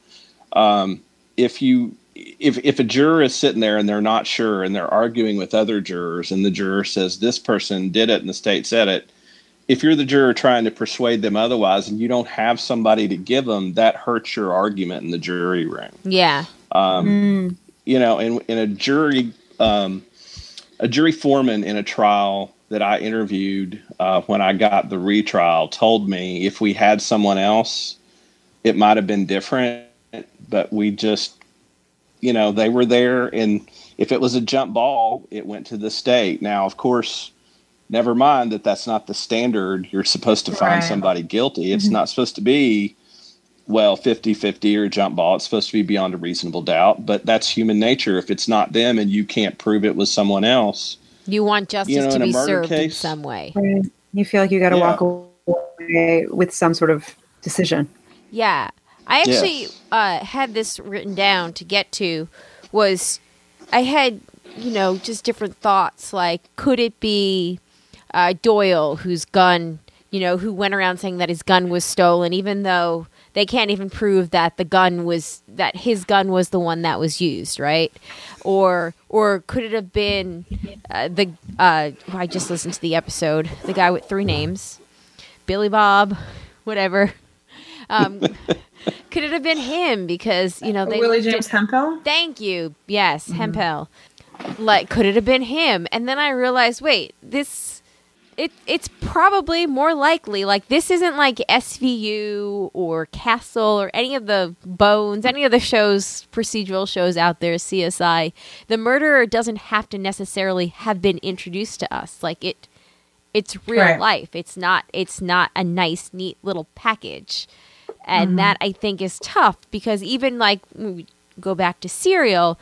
Um, if you if if a juror is sitting there and they're not sure and they're arguing with other jurors, and the juror says this person did it and the state said it, if you're the juror trying to persuade them otherwise and you don't have somebody to give them, that hurts your argument in the jury room. Yeah. Um, Mm. You know, in, in a jury, um, a jury foreman in a trial that I interviewed uh, when I got the retrial told me if we had someone else, it might have been different, but we just, you know, they were there, and if it was a jump ball, it went to the state. Now, of course, never mind that that's not the standard. You're supposed to find Right. somebody guilty. It's not supposed to be, well, fifty-fifty or jump ball. It's supposed to be beyond a reasonable doubt, but that's human nature. If it's not them and you can't prove it was someone else, You want justice You know, to in a be murder served in case- some way. Right. You feel like you got to Yeah. walk away with some sort of decision. Yeah. I actually Yes. uh, had this written down to get to was I had, you know, just different thoughts like could it be uh, Doyle whose gun, you know, who went around saying that his gun was stolen even though they can't even prove that the gun was that his gun was the one that was used, right? Or or could it have been uh, the uh, I just listened to the episode, the guy with three names, Billy Bob, whatever. Um, could it have been him because you know they Willie looked James at- Hempel? Thank you. Yes, Hempel. Like, could it have been him? And then I realized, wait, this. It, it's probably more likely, like, this isn't like S V U or Castle or any of the Bones, any of the shows, procedural shows out there, C S I. The murderer doesn't have to necessarily have been introduced to us. Like, it, it's real Right. life. It's not, it's not a nice, neat little package. And that, I think, is tough because even, like, when we go back to Serial,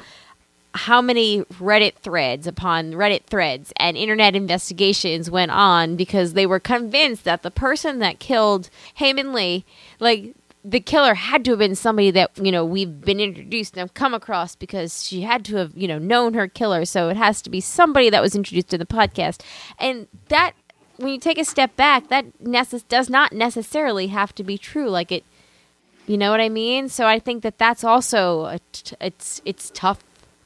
how many Reddit threads upon Reddit threads and internet investigations went on because they were convinced that the person that killed Heyman Lee, like, the killer had to have been somebody that, you know, we've been introduced and have come across because she had to have, you know, known her killer. So it has to be somebody that was introduced in the podcast. And that, when you take a step back, that necess- does not necessarily have to be true. Like it, you know what I mean? So I think that that's also, a t- it's, it's tough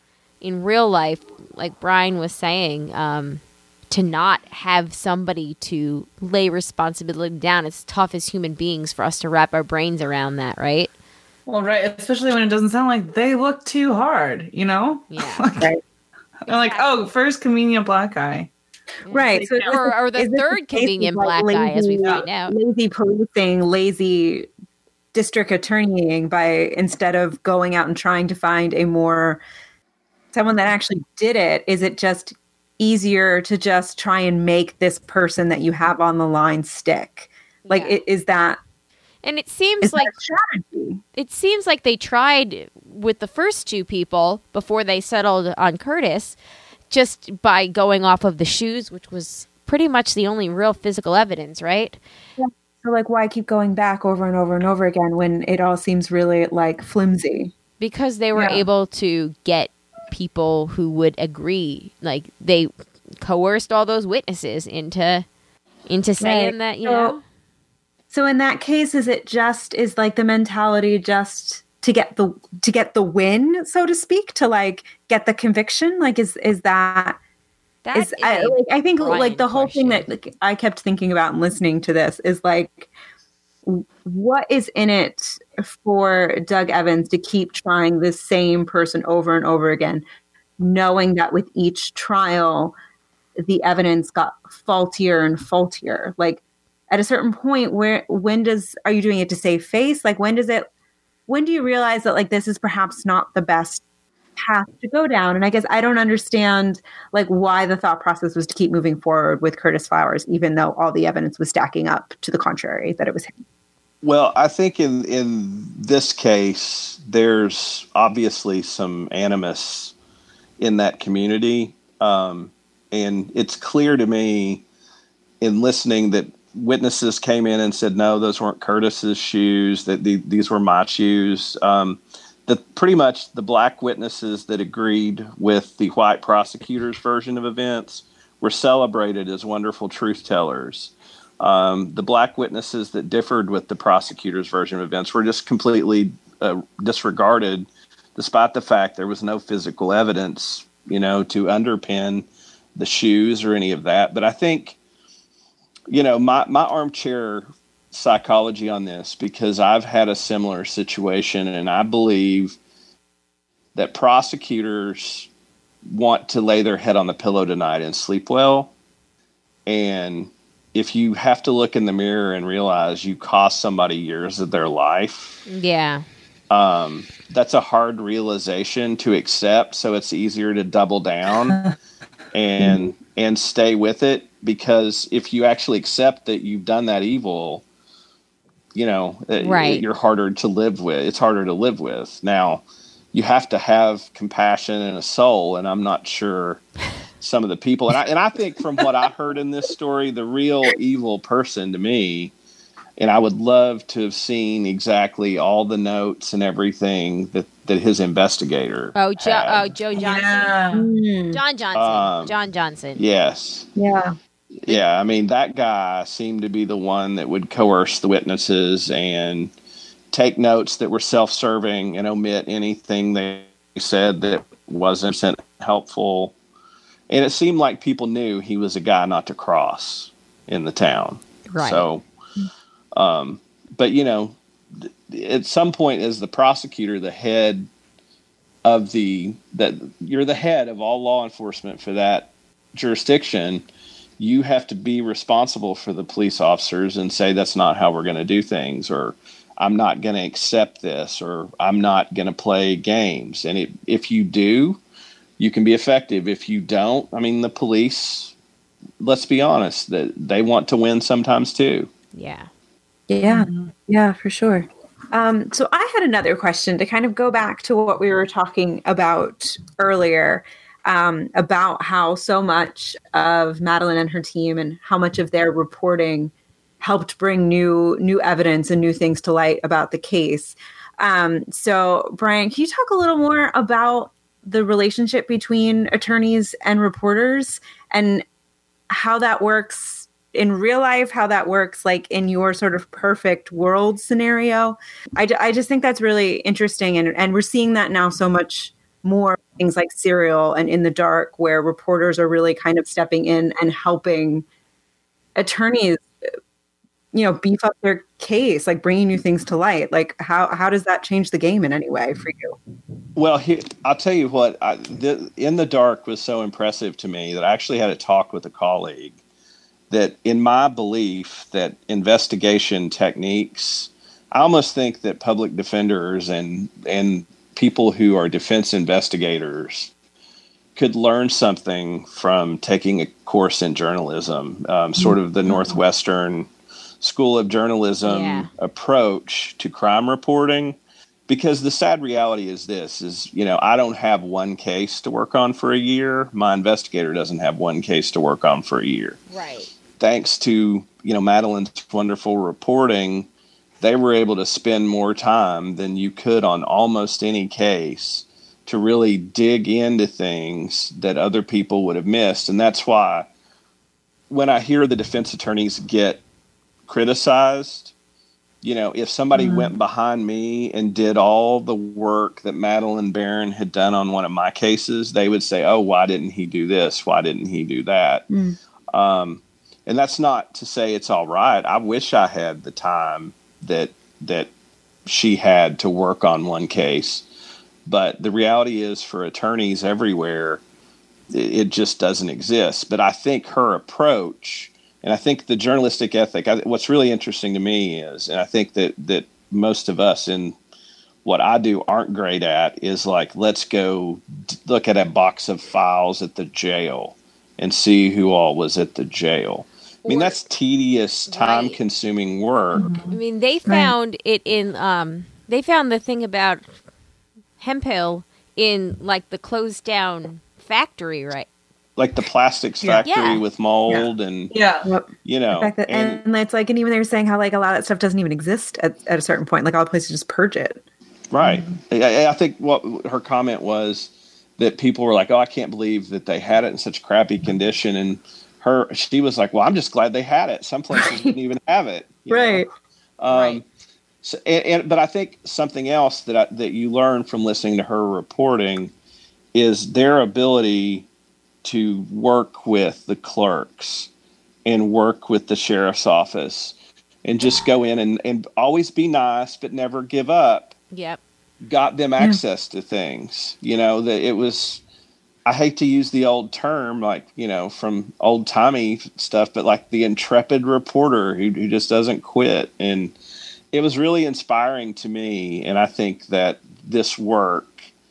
in real life, like Brian was saying, um, to not have somebody to lay responsibility down. It's tough as human beings for us to wrap our brains around that, right? Well, right, especially when it doesn't sound like they look too hard, you know? Yeah. like, Right. I'm like, oh, first convenient black guy. Right. So Or, or the is this a third case of, convenient like, black guy, as we lazy- find out. Lazy policing, lazy district attorneying by instead of going out and trying to find a more someone that actually did it. Is it just easier to just try and make this person that you have on the line stick? Like, Yeah. it, is that And it seems is like that a strategy? it seems like they tried with the first two people before they settled on Curtis, just by going off of the shoes, which was pretty much the only real physical evidence, right? So, like, why keep going back over and over and over again when it all seems really like flimsy? Because they were Yeah. able to get people who would agree. Like, they coerced all those witnesses into into saying Right. that, you So- know. So in that case, is it just is like the mentality just to get the to get the win, so to speak, to like get the conviction? Like, is is that That is is I, a like, I think Brian like the whole thing that question. like, I kept thinking about and listening to this is like, w- what is in it for Doug Evans to keep trying the same person over and over again, knowing that with each trial, the evidence got faultier and faultier? Like, at a certain point, where when does are you doing it to save face? Like, when does it? When do you realize that like this is perhaps not the best path to go down? And I guess I don't understand like why the thought process was to keep moving forward with Curtis Flowers, even though all the evidence was stacking up to the contrary, that it was him. Well, I think in in this case, there's obviously some animus in that community, um, and it's clear to me in listening that witnesses came in and said, no, those weren't Curtis's shoes, that the, these were my shoes. Um, the pretty much the black witnesses that agreed with the white prosecutor's version of events were celebrated as wonderful truth tellers. Um, the black witnesses that differed with the prosecutor's version of events were just completely uh, disregarded, despite the fact there was no physical evidence, you know, to underpin the shoes or any of that. But I think, you know, my, my armchair psychology on this, because I've had a similar situation, and I believe that prosecutors want to lay their head on the pillow tonight and sleep well. And if you have to look in the mirror and realize you cost somebody years of their life, Yeah. um, that's a hard realization to accept. So it's easier to double down and and stay with it, because if you actually accept that you've done that evil, you know, it- Right. it- you're harder to live with. It's harder to live with. Now, you have to have compassion and a soul, and I'm not sure some of the people, and I, and I think from what I heard in this story, the real evil person to me, and I would love to have seen exactly all the notes and everything that, that his investigator Oh, Joe. had. Oh, Joe Johnson. Yeah. Mm, John Johnson. Um, John Johnson. Yes. yeah. Yeah, I mean, that guy seemed to be the one that would coerce the witnesses and take notes that were self-serving and omit anything they said that wasn't helpful. And it seemed like people knew he was a guy not to cross in the town. Right. So, um, but, you know, th- at some point, as the prosecutor, the head of the, that you're the head of all law enforcement for that jurisdiction, you have to be responsible for the police officers and say, that's not how we're going to do things, or I'm not going to accept this, or I'm not going to play games. And it, if you do, you can be effective. If you don't, I mean, the police, let's be honest, that they want to win sometimes too. Yeah. Yeah, yeah, for sure. Um, so I had another question to kind of go back to what we were talking about earlier, um, about how so much of Madeline and her team and how much of their reporting helped bring new new evidence and new things to light about the case. Um, so, Brian, can you talk a little more about the relationship between attorneys and reporters and how that works in real life, how that works like in your sort of perfect world scenario? I, I just think that's really interesting. And, and we're seeing that now so much more, things like Serial and In the Dark, where reporters are really kind of stepping in and helping attorneys, you know, beef up their case, like bringing new things to light. Like how, how does that change the game in any way for you? Well, here, I'll tell you what, I, the, In the Dark was so impressive to me that I actually had a talk with a colleague that in my belief that investigation techniques, I almost think that public defenders and, and people who are defense investigators could learn something from taking a course in journalism, um, sort of the Northwestern School of Journalism Yeah. approach to crime reporting. Because the sad reality is this, is, you know, I don't have one case to work on for a year. My investigator doesn't have one case to work on for a year. Right. Thanks to, you know, Madeline's wonderful reporting, they were able to spend more time than you could on almost any case to really dig into things that other people would have missed. And that's why when I hear the defense attorneys get criticized, you know, if somebody mm-hmm. went behind me and did all the work that Madeline Barron had done on one of my cases, they would say, oh, why didn't he do this? Why didn't he do that? Mm. Um, and that's not to say it's all right. I wish I had the time that that she had to work on one case. But the reality is for attorneys everywhere, it, it just doesn't exist. But I think her approach, and I think the journalistic ethic, I, what's really interesting to me is, and I think that, that most of us in what I do aren't great at, is like, let's go d- look at a box of files at the jail and see who all was at the jail. I mean, that's tedious, time-consuming work. I mean, they found right. it in, um, they found the thing about Hemphill in, like, the closed-down factory, right? Like the plastics factory yeah. with mold yeah. and, yeah. you know. That, and, and it's like, and even they were saying how, like, a lot of that stuff doesn't even exist at, at a certain point. Like, all the places just purge it. Right. Mm-hmm. I, I think what her comment was that people were like, oh, I can't believe that they had it in such crappy condition. And her, she was like, well, I'm just glad they had it. Some places didn't even have it. Right. Um, right. So, and, and, but I think something else that I, that you learn from listening to her reporting is their ability to work with the clerks and work with the sheriff's office and just go in and, and always be nice, but never give up. Yep. Got them access yeah. to things, you know, that it was, I hate to use the old term, like, you know, from old timey stuff, but like the intrepid reporter who, who just doesn't quit. And it was really inspiring to me. And I think that this work,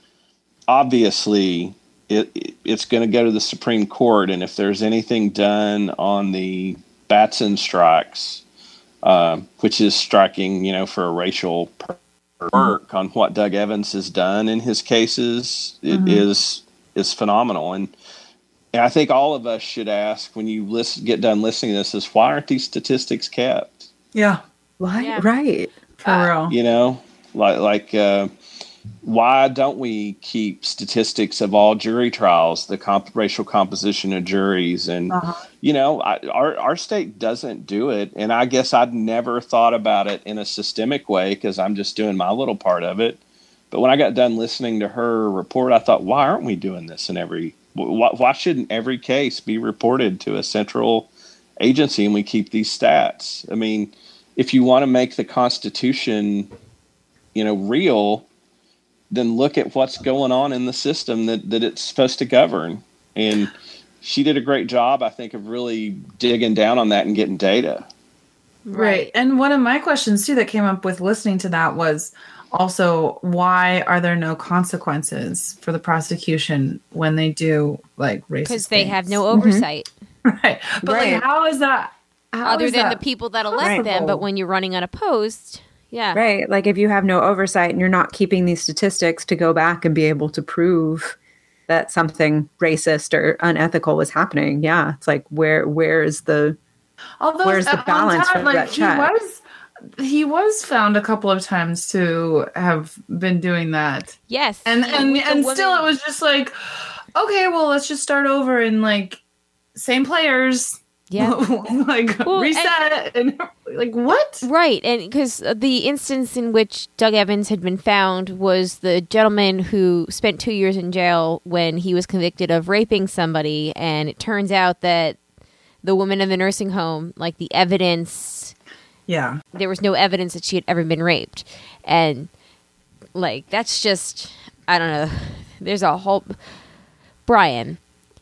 obviously, it, it it's going to go to the Supreme Court. And if there's anything done on the Batson strikes, uh, which is striking, you know, for a racial per- work on what Doug Evans has done in his cases, it mm-hmm. is is phenomenal. And, and I think all of us should ask when you listen, get done listening to this is, why aren't these statistics kept? Yeah. Why? Yeah. Right. For uh, real. You know, like, like, uh, why don't we keep statistics of all jury trials, the comp- racial composition of juries? And, uh-huh. you know, I, our, our state doesn't do it. And I guess I'd never thought about it in a systemic way because I'm just doing my little part of it. But when I got done listening to her report, I thought, why aren't we doing this in every, why, why shouldn't every case be reported to a central agency and we keep these stats? I mean, if you want to make the Constitution, you know, real, then look at what's going on in the system that, that it's supposed to govern. And she did a great job, I think, of really digging down on that and getting data. Right. And one of my questions, too, that came up with listening to that was also, why are there no consequences for the prosecution when they do, like, racist Because they things? have no oversight. Mm-hmm. Right. But, right. like, how is that? How Other is than that the people that elect possible? them, but when you're running unopposed, yeah. Right. Like if you have no oversight and you're not keeping these statistics to go back and be able to prove that something racist or unethical was happening. Yeah. It's like, where, where is the, Although Where's the at one balance time, for like that he check? was, he was found a couple of times to have been doing that, Yes. and he- and with the and woman- still it was just like, okay, well, let's just start over and like same players, Yeah. like Well, reset and, like what? Right, and because the instance in which Doug Evans had been found was the gentleman who spent two years in jail when he was convicted of raping somebody, and it turns out that the woman in the nursing home, like the evidence, Yeah, there was no evidence that she had ever been raped, and like that's just, I don't know. There's a whole Brian.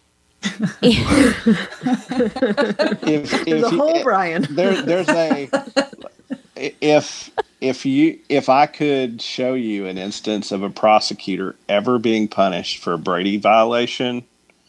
If, if The you- whole Brian. there, there's a if if you if I could show you an instance of a prosecutor ever being punished for a Brady violation,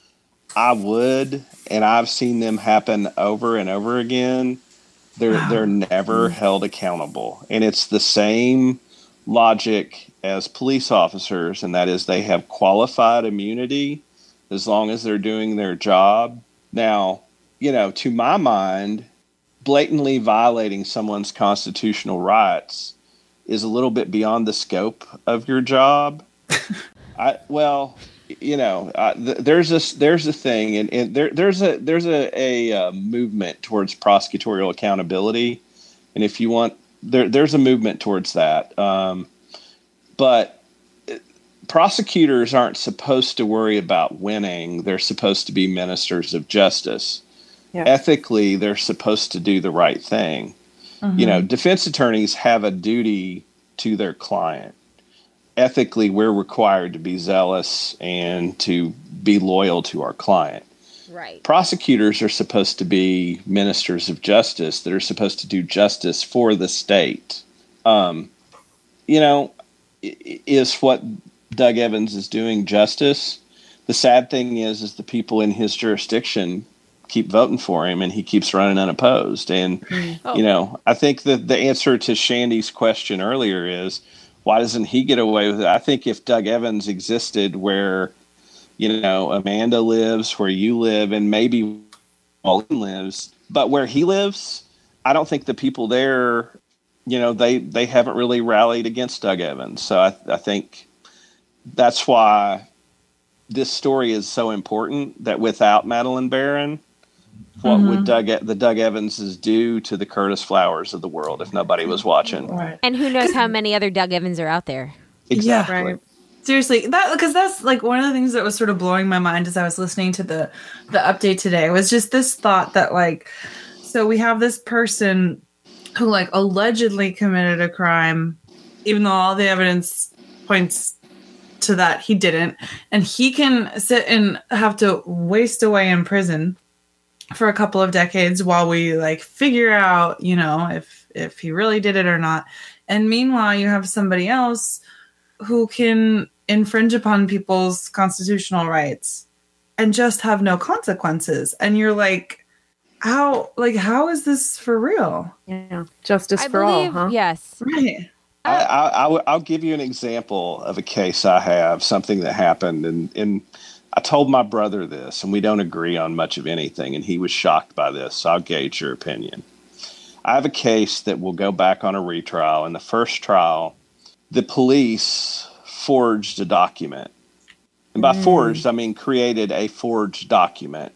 I would, and I've seen them happen over and over again. They're they're never held accountable, and it's the same logic as police officers, and that is they have qualified immunity as long as they're doing their job. Now, you know, to my mind, blatantly violating someone's constitutional rights is a little bit beyond the scope of your job. I well, you know, uh, th- there's a there's a thing, and, and there there's a there's a, a uh, movement towards prosecutorial accountability, and if you want, there there's a movement towards that. Um, but prosecutors aren't supposed to worry about winning; they're supposed to be ministers of justice. Yeah. Ethically, they're supposed to do the right thing. Mm-hmm. You know, defense attorneys have a duty to their client. Ethically, we're required to be zealous and to be loyal to our client. Right. Prosecutors are supposed to be ministers of justice that are supposed to do justice for the state. Um, you know, i- is what Doug Evans is doing justice? The sad thing is, is the people in his jurisdiction keep voting for him, and he keeps running unopposed. And Oh. you know, I think that the answer to Shandy's question earlier is, why doesn't he get away with it? I think if Doug Evans existed where, you know, Amanda lives, where you live, and maybe Pauline lives, but where he lives, I don't think the people there, you know, they, they haven't really rallied against Doug Evans. So I, I think that's why this story is so important, that without Madeline Barron, what Mhm. would Doug the Doug Evanses do to the Curtis Flowers of the world if nobody was watching? Right. And who knows how many other Doug Evans are out there? Exactly. Yeah, right. Seriously, that because that's like one of the things that was sort of blowing my mind as I was listening to the the update today was just this thought that like, so we have this person who like allegedly committed a crime, even though all the evidence points to that he didn't, and he can sit and have to waste away in prison for a couple of decades while we like figure out, you know, if if he really did it or not. And meanwhile, you have somebody else who can infringe upon people's constitutional rights and just have no consequences. And you're like, how like how is this for real? Yeah. Justice I for believe, all, huh? yes. Right. I, I, I w- I'll give you an example of a case I have, something that happened. And, and I told my brother this, and we don't agree on much of anything, and he was shocked by this, so I'll gauge your opinion. I have a case that will go back on a retrial. In the first trial, the police forged a document. And by mm. forged, I mean created a forged document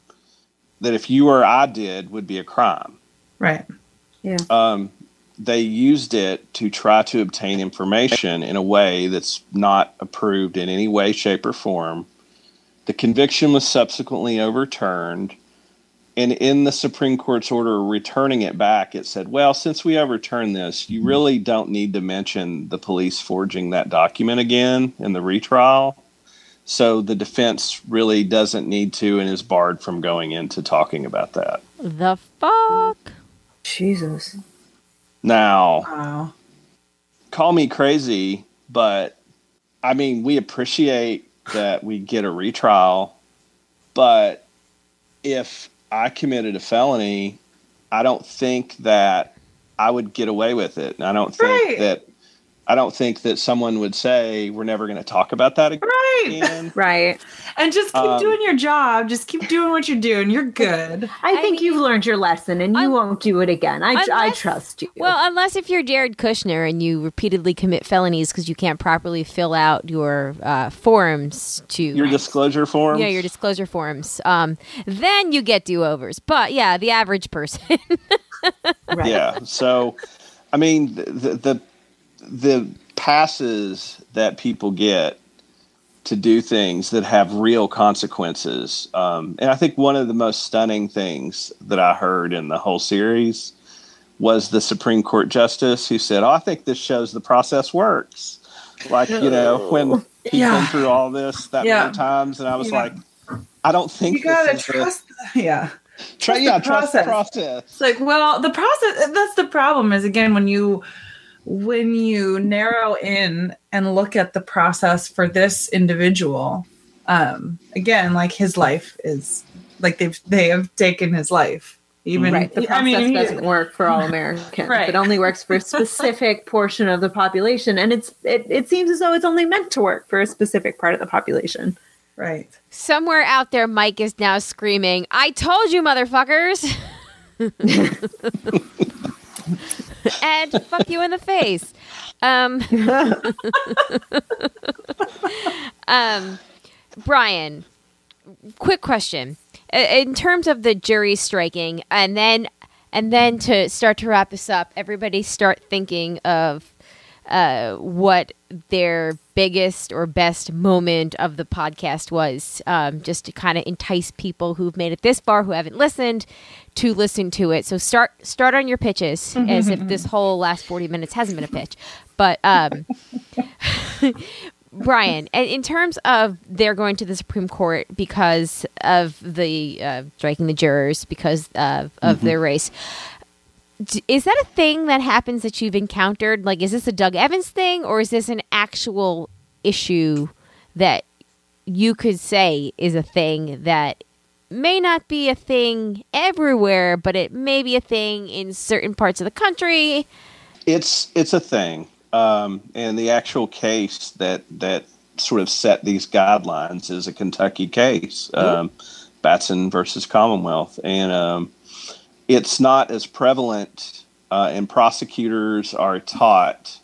that if you or I did would be a crime. Right. Yeah. Um, they used it to try to obtain information in a way that's not approved in any way, shape, or form. The conviction was subsequently overturned. And in the Supreme Court's order returning it back, it said, well, since we overturned this, you really don't need to mention the police forging that document again in the retrial. So the defense really doesn't need to and is barred from going into talking about that. The fuck? Jesus. Now, Wow. call me crazy, but I mean, we appreciate that we get a retrial, but if I committed a felony, I don't think that I would get away with it. And I don't think Right. that I don't think that someone would say we're never going to talk about that again. Right. Right. And just keep Um, doing your job. Just keep doing what you're doing. You're good. I think I mean, you've learned your lesson and you un- won't do it again. I, I unless- trust you. Well, unless if you're Jared Kushner and you repeatedly commit felonies because you can't properly fill out your uh, forms to Your disclosure form. yeah your disclosure forms, um, then you get do-overs. But yeah, the average person. right. Yeah. So, I mean, the, the the passes that people get to do things that have real consequences, um, and I think one of the most stunning things that I heard in the whole series was the Supreme Court justice who said, "Oh, I think this shows the process works." Like, you know, when he's Yeah. been through all this that Yeah. many times, and I was Yeah. like, I don't think You gotta this is trust. The, yeah. the, try, yeah, the trust the process. process. It's like, well, the process, that's the problem is, again, when you when you narrow in and look at the process for this individual, um, again, like his life is like they've they have taken his life. Even Right. The process I mean, he- doesn't work for all Americans. Right. It only works for a specific portion of the population. And it's it, it seems as though it's only meant to work for a specific part of the population. right. Somewhere out there, Mike is now screaming, "I told you, motherfuckers!" And fuck you in the face. Um, um, Brian, quick question. I- In terms of the jury striking, and then and then to start to wrap this up, everybody start thinking of uh, what their biggest or best moment of the podcast was, um, just to kind of entice people who've made it this far who haven't listened to listen to it. So start start on your pitches, as if this whole last forty minutes hasn't been a pitch. But um, Brian, and in terms of they're going to the Supreme Court because of the uh, striking the jurors because of, of their race. D- Is that a thing that happens that you've encountered? Like, is this a Doug Evans thing, or is this an actual issue that you could say is a thing that may not be a thing everywhere, but it may be a thing in certain parts of the country? It's it's a thing, um, and the actual case that that sort of set these guidelines is a Kentucky case, um, Batson versus Commonwealth, and um, it's not as prevalent, uh, and prosecutors are taught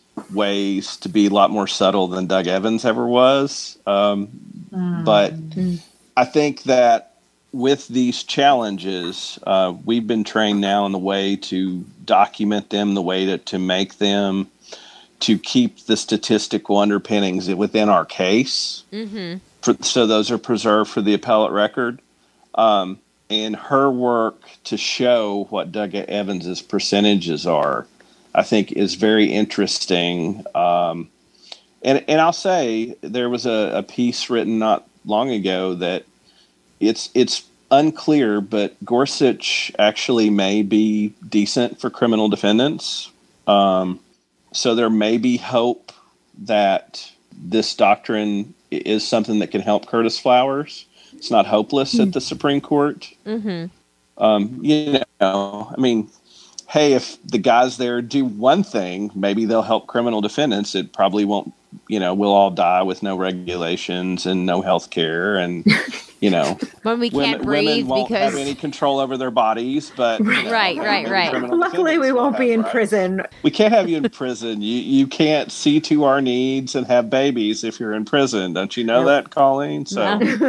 ways to be a lot more subtle than Doug Evans ever was. Um, But I think that with these challenges, uh, we've been trained now in the way to document them, the way to, to make them, to keep the statistical underpinnings within our case. Mm-hmm. For, so those are preserved for the appellate record. Um, and her work to show what Doug Evans's percentages are, I think, is very interesting. Um, and and I'll say there was a, a piece written not long ago that it's it's unclear, but Gorsuch actually may be decent for criminal defendants. Um, so there may be hope that this doctrine is something that can help Curtis Flowers. It's not hopeless at the Supreme Court. Mm-hmm. Um, you know, I mean, hey, if the guys there do one thing, maybe they'll help criminal defendants. It probably won't, you know, we'll all die with no regulations and no health care. And, you know, When we can't women, breathe women won't because have any control over their bodies. But you know, Right, right, maybe right. criminal Luckily, we defendants will won't be have in rights. prison. We can't have you in prison. You you can't see to our needs and have babies if you're in prison. Don't you know that, Colleen? So,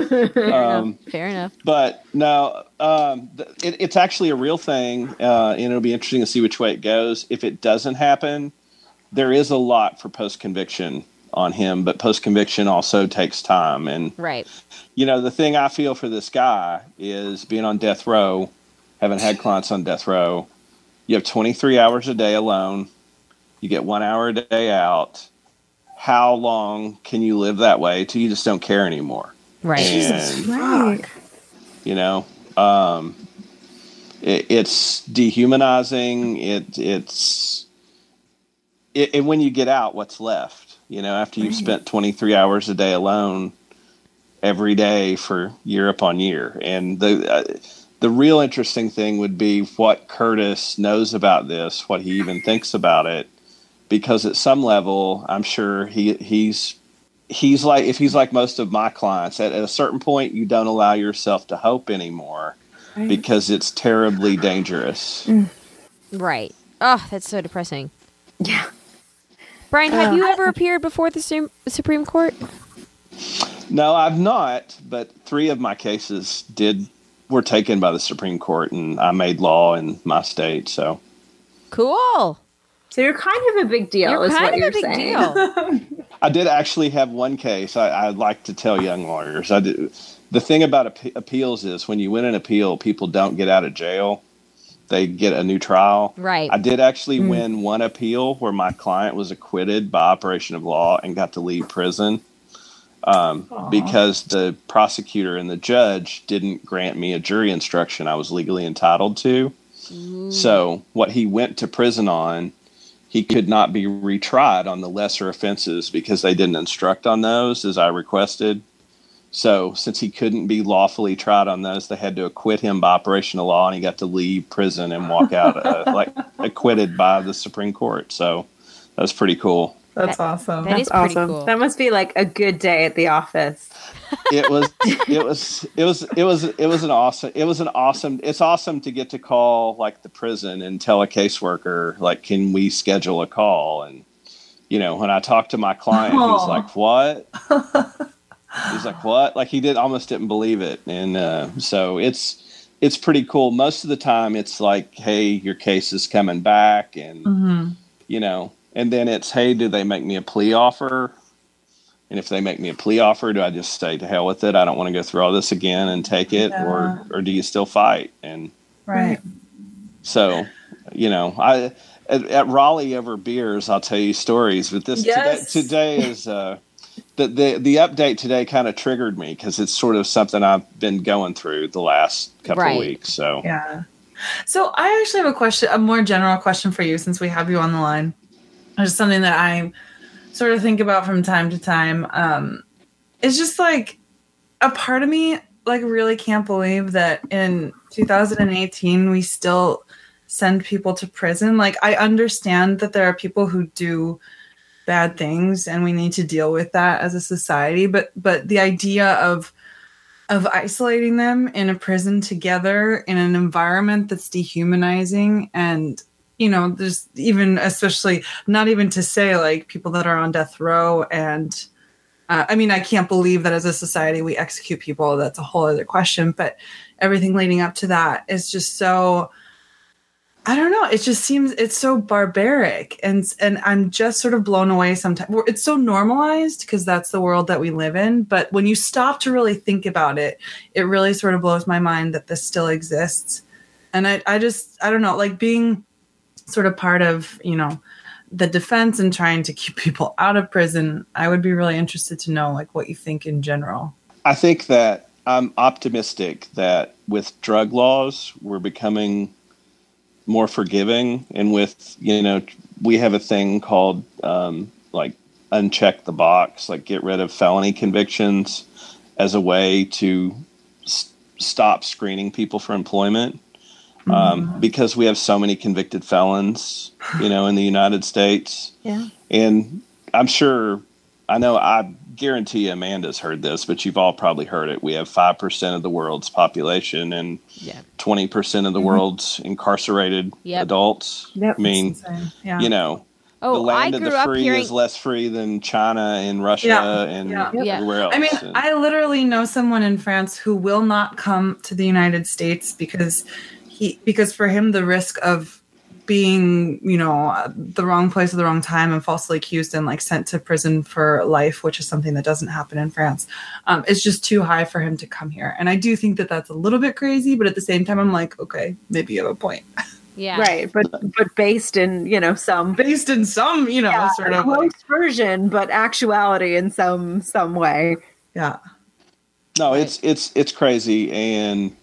um, fair enough. but no, um, th- it, it's actually a real thing, uh, and it'll be interesting to see which way it goes. If it doesn't happen, there is a lot for post-conviction on him, but post-conviction also takes time. And, Right. you know, the thing I feel for this guy is being on death row, having had clients on death row. You have twenty-three hours a day alone. You get one hour a day out. How long can you live that way till you just don't care anymore? Right. And, Right. you know, um, it, it's dehumanizing. It, it's it, and when you get out, what's left? You know, after you've spent twenty-three hours a day alone every day for year upon year, and the uh, the real interesting thing would be what Curtis knows about this, what he even thinks about it, because at some level, I'm sure he he's he's like if he's like most of my clients, at, at a certain point, you don't allow yourself to hope anymore right. because it's terribly dangerous. Mm. Right. Oh, that's so depressing. Yeah. Brian, have uh, you ever appeared before the Su- Supreme Court? No, I've not, but three of my cases did were taken by the Supreme Court, and I made law in my state. So cool. So you're kind of a big deal. You're is kind what of you're a big saying. deal. I did actually have one case. I, I'd like to tell young lawyers. I did. The thing about ap- appeals is when you win an appeal, people don't get out of jail. They get a new trial. Right. I did actually mm. win one appeal where my client was acquitted by operation of law and got to leave prison. Um, because the prosecutor and the judge didn't grant me a jury instruction I was legally entitled to. Ooh. So what he went to prison on, he could not be retried on the lesser offenses because they didn't instruct on those as I requested. So since he couldn't be lawfully tried on those, they had to acquit him by operation of law, and he got to leave prison and walk out uh, like acquitted by the Supreme Court. So that was pretty cool. That's that, awesome. That That's is pretty awesome. cool. That must be like a good day at the office. It was, it was, it was, it was, it was an awesome, it was an awesome, it's awesome to get to call like the prison and tell a caseworker, like, can we schedule a call? And, you know, when I talked to my client, oh. he's like, what? He's like, what? Like he did, almost didn't believe it. And uh, so it's, it's pretty cool. Most of the time it's like, hey, your case is coming back. And, mm-hmm. you know, and then it's, hey, do they make me a plea offer? And if they make me a plea offer, do I just say to hell with it? I don't want to go through all this again and take it, yeah. or or do you still fight? And right. So, you know, I at, at Raleigh over beers, I'll tell you stories. But this yes. today, today is uh, the the the update today kind of triggered me because it's sort of something I've been going through the last couple right. of weeks. So yeah. So I actually have a question, a more general question for you, since we have you on the line. It's something that I sort of think about from time to time. Um, it's just like a part of me like really can't believe that in two thousand eighteen we still send people to prison. Like I understand that there are people who do bad things and we need to deal with that as a society, but but the idea of of isolating them in a prison together in an environment that's dehumanizing, and you know, there's even, especially not even to say like people that are on death row. And uh, I mean, I can't believe that as a society we execute people. That's a whole other question. But everything leading up to that is just so, I don't know. It just seems, it's so barbaric. And, and I'm just sort of blown away sometimes. It's so normalized because that's the world that we live in. But when you stop to really think about it, it really sort of blows my mind that this still exists. And I, I just, I don't know, like being sort of part of, you know, the defense and trying to keep people out of prison, I would be really interested to know like what you think in general. I think that I'm optimistic that with drug laws, we're becoming more forgiving. And with, you know, we have a thing called um, like uncheck the box, like get rid of felony convictions as a way to s- stop screening people for employment. Um, because we have so many convicted felons, you know, in the United States. Yeah. And I'm sure, I know, I guarantee Amanda's heard this, but you've all probably heard it. We have five percent of the world's population and yeah. twenty percent of the mm-hmm. world's incarcerated yep. adults. Yep. I mean, yeah. you know, oh, the land I of the grew free hearing- is less free than China and Russia yeah. and yeah. everywhere else. I mean, and, I literally know someone in France who will not come to the United States because He, because for him, the risk of being, you know, uh, the wrong place at the wrong time and falsely accused and like sent to prison for life, which is something that doesn't happen in France, um, is just too high for him to come here. And I do think that that's a little bit crazy, but at the same time, I'm like, okay, maybe you have a point. Yeah. Right. But, but based in, you know, some, based in some, you know, yeah, sort of close like, version, but actuality in some, some way. Yeah. No, right. it's, it's, it's crazy. And,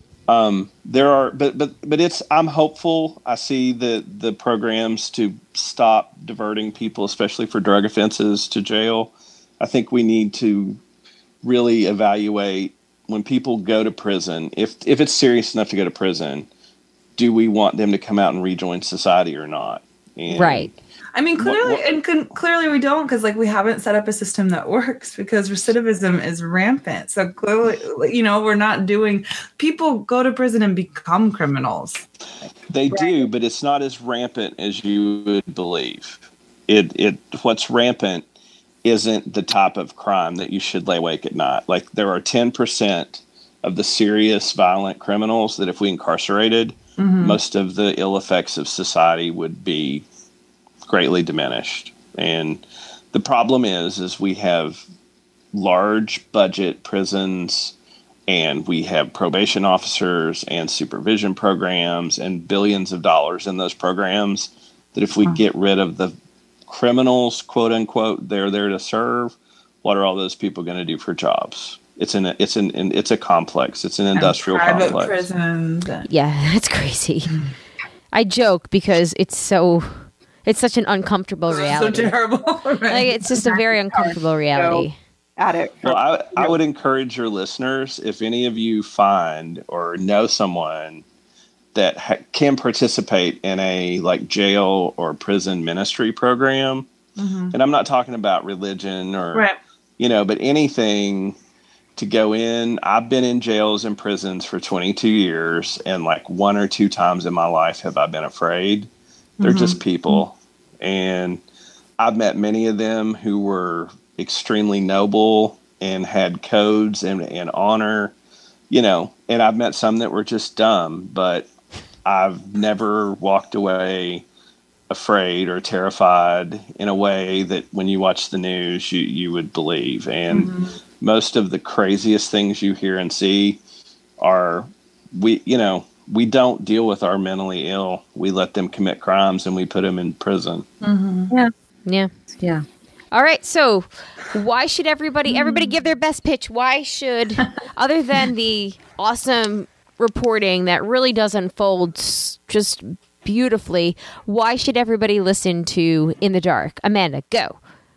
Um, there are, but, but, but it's, I'm hopeful. I see the, the programs to stop diverting people, especially for drug offenses, to jail. I think we need to really evaluate when people go to prison, if, if it's serious enough to go to prison, do we want them to come out and rejoin society or not? And right. I mean, clearly, What- what- and con- clearly we don't, because like we haven't set up a system that works, because recidivism is rampant. So clearly, you know, we're not doing. People go to prison and become criminals. They do, but it's not as rampant as you would believe. It it what's rampant isn't the type of crime that you should lay awake at night. Like there are ten percent of the serious violent criminals that if we incarcerated, mm-hmm. most of the ill effects of society would be greatly diminished. And the problem is, is we have large budget prisons and we have probation officers and supervision programs and billions of dollars in those programs that if we mm-hmm. get rid of the criminals, quote unquote, they're there to serve, what are all those people going to do for jobs? It's an it's an it's a complex. It's an industrial and private complex. Prisons. Yeah, that's crazy. I joke because it's so it's such an uncomfortable reality. So terrible. Right? Like it's just a very uncomfortable reality. At it. Well, I, I would encourage your listeners, if any of you find or know someone that ha- can participate in a like jail or prison ministry program, mm-hmm. and I'm not talking about religion or right. you know, but anything to go in. I've been in jails and prisons for twenty-two years, and like one or two times in my life have I been afraid. They're mm-hmm. just people, and I've met many of them who were extremely noble and had codes and, and honor, you know, and I've met some that were just dumb, but I've never walked away afraid or terrified in a way that when you watch the news, you, you would believe. And mm-hmm. most of the craziest things you hear and see are, we, you know, we don't deal with our mentally ill. We let them commit crimes and we put them in prison. Mm-hmm. Yeah. Yeah. Yeah. All right. So why should everybody, everybody give their best pitch? Why should, other than the awesome reporting that really does unfold s- just beautifully, why should everybody listen to In the Dark? Amanda, go.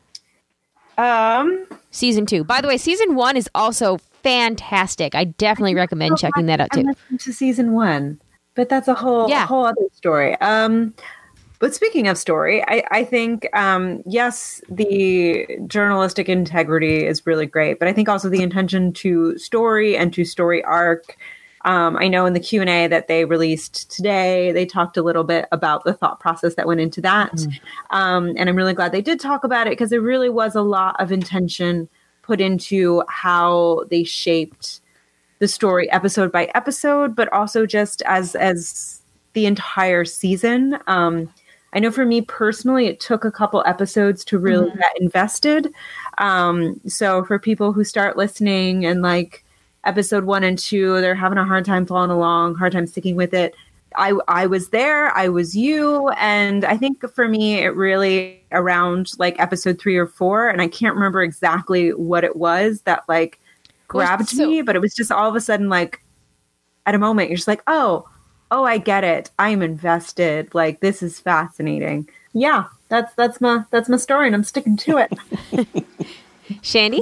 Um, season two. By the way, season one is also fantastic. I definitely I recommend checking that out too. To season one, but that's a whole yeah. a whole other story. Um, but speaking of story, I, I think um, yes, the journalistic integrity is really great, but I think also the intention to story and to story arc. Um, I know in the Q and A that they released today, they talked a little bit about the thought process that went into that. Mm. Um, and I'm really glad they did talk about it because there really was a lot of intention put into how they shaped the story episode by episode, but also just as, as the entire season. Um, I know for me personally, it took a couple episodes to really mm. get invested. Um, so for people who start listening and like, episode one and two, they're having a hard time following along, hard time sticking with it. I I was there, I was you, and I think for me, it really around like episode three or four, and I can't remember exactly what it was that like grabbed so- me, but it was just all of a sudden like at a moment you're just like, oh, oh, I get it. I'm invested. Like this is fascinating. Yeah, that's that's my that's my story, and I'm sticking to it. Shandy?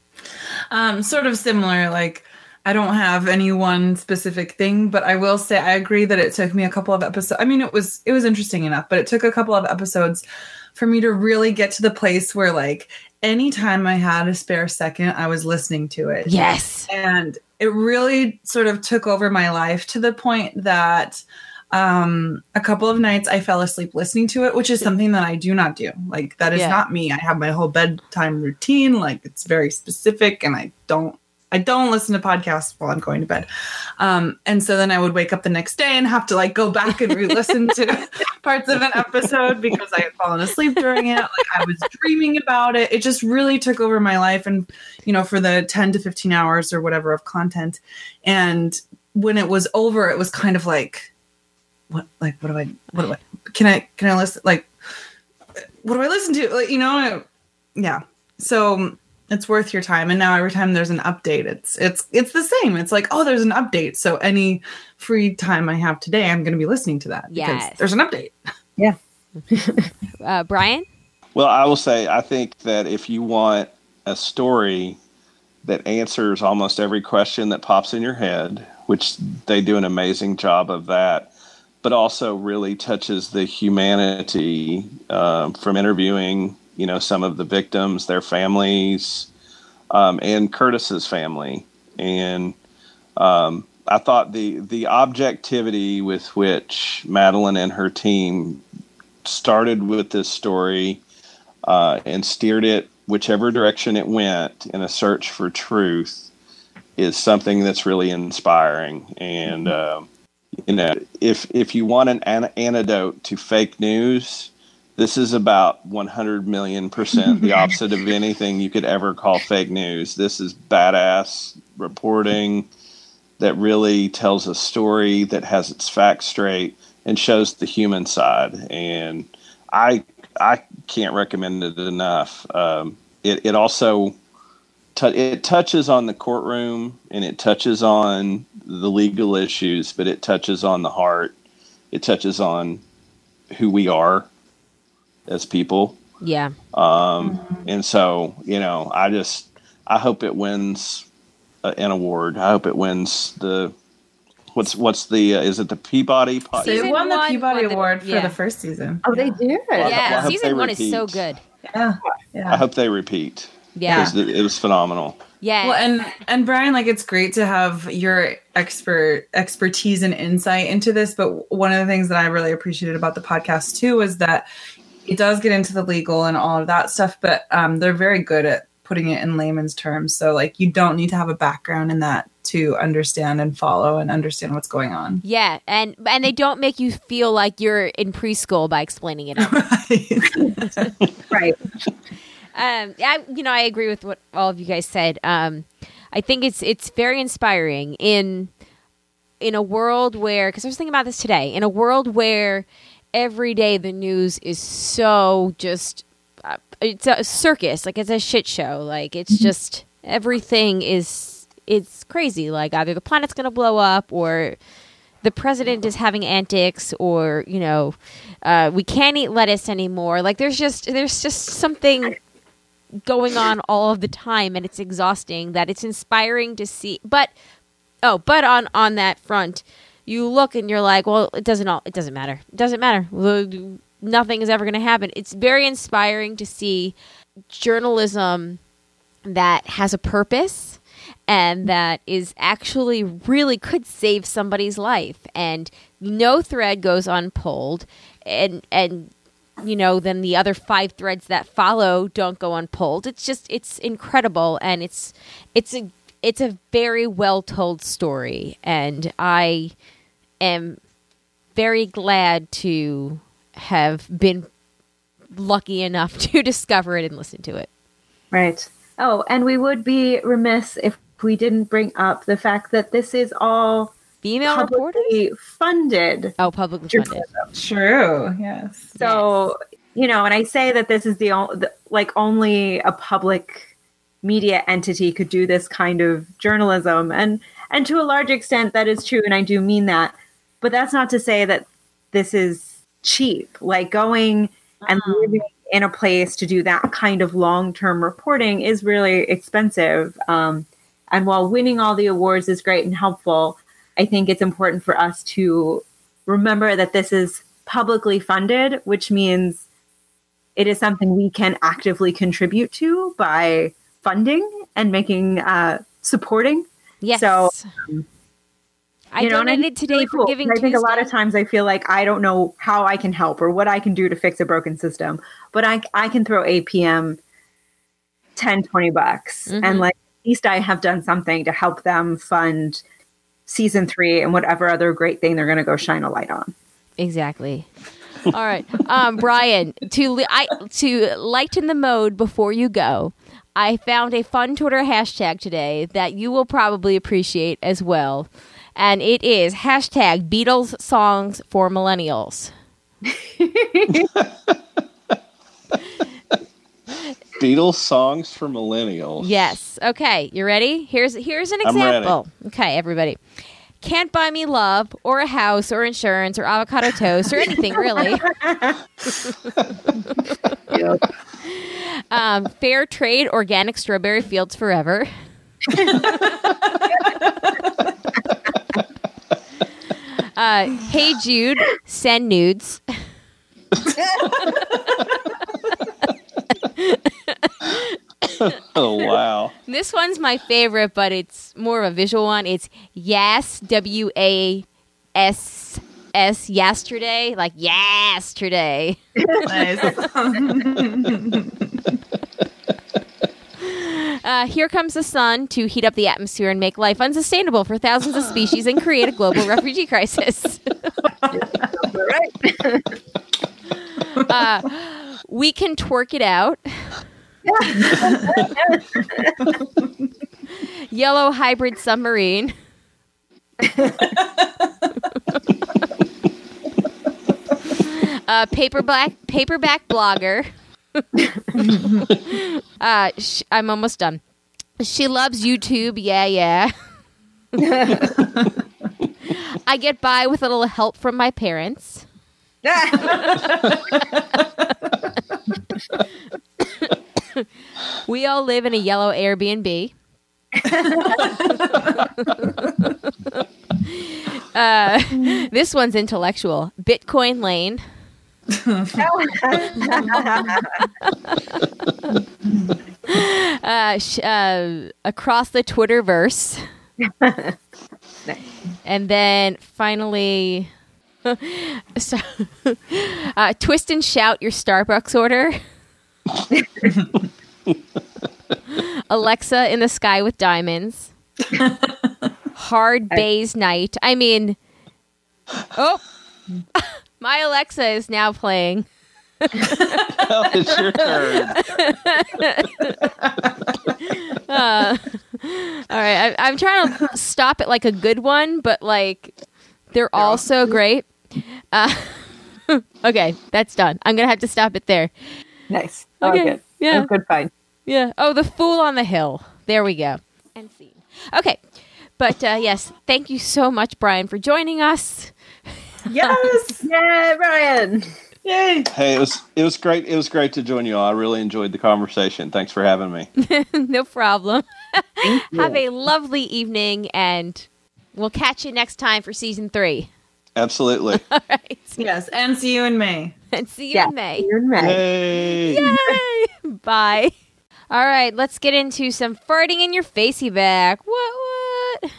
Um, sort of similar, like I don't have any one specific thing, but I will say I agree that it took me a couple of episodes. I mean, it was it was interesting enough, but it took a couple of episodes for me to really get to the place where like anytime I had a spare second, I was listening to it. Yes. And it really sort of took over my life to the point that um, a couple of nights I fell asleep listening to it, which is something that I do not do. Like that is yeah. not me. I have my whole bedtime routine. Like it's very specific and I don't, I don't listen to podcasts while I'm going to bed. Um, and so then I would wake up the next day and have to like go back and re-listen to parts of an episode because I had fallen asleep during it. Like I was dreaming about it. It just really took over my life. And, you know, for the ten to fifteen hours or whatever of content. And when it was over, it was kind of like, what, like, what do I, what do I, can I, can I listen? Like, what do I listen to? Like, you know, yeah. So it's worth your time. And now every time there's an update, it's, it's, it's the same. It's like, oh, there's an update. So any free time I have today, I'm going to be listening to that. Yes. Because there's an update. Yeah. uh, Brian? Well, I will say, I think that if you want a story that answers almost every question that pops in your head, which they do an amazing job of that, but also really touches the humanity uh, from interviewing, you know, some of the victims, their families, um, and Curtis's family. And um, I thought the the objectivity with which Madeline and her team started with this story uh, and steered it whichever direction it went in a search for truth is something that's really inspiring. And uh, you know, if if you want an, an antidote to fake news, this is about one hundred million percent the opposite of anything you could ever call fake news. This is badass reporting that really tells a story that has its facts straight and shows the human side. And I I can't recommend it enough. Um, it, it also t- it touches on the courtroom, and it touches on the legal issues, but it touches on the heart. It touches on who we are as people. Yeah. Um, and so, you know, I just, I hope it wins uh, an award. I hope it wins the, what's, what's the, uh, is it the Peabody? Po- So Season it won the one Peabody won the- Award for yeah. the first season. Oh, they did. Well, Yeah, I hope season they one is so repeat. good. Yeah. I Yeah. hope they repeat. Yeah. 'Cause it, it was phenomenal. Yeah. Well, and and Brian, like, it's great to have your expert expertise and insight into this. But one of the things that I really appreciated about the podcast too is that it does get into the legal and all of that stuff, but um, they're very good at putting it in layman's terms. So, like, you don't need to have a background in that to understand and follow and understand what's going on. yeah, and and they don't make you feel like you're in preschool by explaining it out. Right. Um, I, you know, I agree with what all of you guys said. Um, I think it's it's very inspiring in in a world where, because I was thinking about this today, in a world where every day the news is so just, uh, it's a circus, like it's a shit show, like it's just everything is it's crazy. Like either the planet's going to blow up, or the president is having antics, or you know, uh, we can't eat lettuce anymore. Like there's just there's just something going on all of the time, and it's exhausting. That it's inspiring to see, but oh, but on on that front, you look and you're like, well, it doesn't all it doesn't matter. It doesn't matter. Nothing is ever going to happen. It's very inspiring to see journalism that has a purpose and that is actually really could save somebody's life, and no thread goes unpulled, and and you know, then the other five threads that follow don't go unpulled. It's just, it's incredible. And it's, it's a, it's a very well told story. And I am very glad to have been lucky enough to discover it and listen to it. Right. Oh, and we would be remiss if we didn't bring up the fact that this is all Female reporters? publicly funded. Oh, publicly funded. True. Yes. So, you know, and I say that this is the, o- the like only a public media entity could do this kind of journalism, and and to a large extent that is true, and I do mean that. But that's not to say that this is cheap. Like going and Uh-huh. living in a place to do that kind of long-term reporting is really expensive. Um, and while winning all the awards is great and helpful, I think it's important for us to remember that this is publicly funded, which means it is something we can actively contribute to by funding and making, uh, supporting. Yes. So, I you know, and I donated think it's today really for cool. Giving I think a lot of Tuesday. times I feel like I don't know how I can help or what I can do to fix a broken system, but I, I can throw A P M ten, twenty bucks. Mhm. And like, at least I have done something to help them fund season three and whatever other great thing they're going to go shine a light on. Exactly. All right, um, Brian. To li- I to lighten the mode before you go, I found a fun Twitter hashtag today that you will probably appreciate as well, and it is hashtag Beatles songs for millennials. Beatles songs for millennials. Yes. Okay. You ready? Here's here's an I'm ready. example. Okay, everybody. Can't buy me love or a house or insurance or avocado toast or anything really. Um, fair trade, organic strawberry fields forever. Uh, hey Jude, send nudes. Oh wow! This one's my favorite, but it's more of a visual one. It's Yas, W A S S, yesterday, like yesterday. Nice. Uh, here comes the sun to heat up the atmosphere and make life unsustainable for thousands of species and create a global refugee crisis. Right. uh, we can twerk it out. Yellow hybrid submarine. uh, paperback paperback blogger. uh, sh- I'm almost done. She loves YouTube. Yeah, yeah. I get by with a little help from my parents. We all live in a yellow Airbnb. uh, this one's intellectual. Bitcoin Lane. uh, sh- uh, across the Twitterverse. Nice. And then finally, so, uh, twist and shout your Starbucks order. Alexa in the sky with diamonds. Hard Bay's night. I mean, oh, my Alexa is now playing. Well, it's your turn. Uh, all right, I, I'm trying to stop it like a good one, but like they're all so great. Uh, okay, that's done. I'm gonna have to stop it there. Nice. Okay, Oh, good. yeah. Oh, good find. Yeah. Oh, the fool on the hill. There we go. And scene. Okay, but uh, yes, thank you so much, Brian, for joining us. Yes. Yay, Brian. Yay. Hey, it was it was great. It was great to join you all. I really enjoyed the conversation. Thanks for having me. No problem. Thank you. Have a lovely evening, and we'll catch you next time for season three. Absolutely. All right. Yes. And see you in May. And see you Yeah, in May. you're in May. Hey. Yay! Bye. All right, let's get into some farting in your facey back. What, what?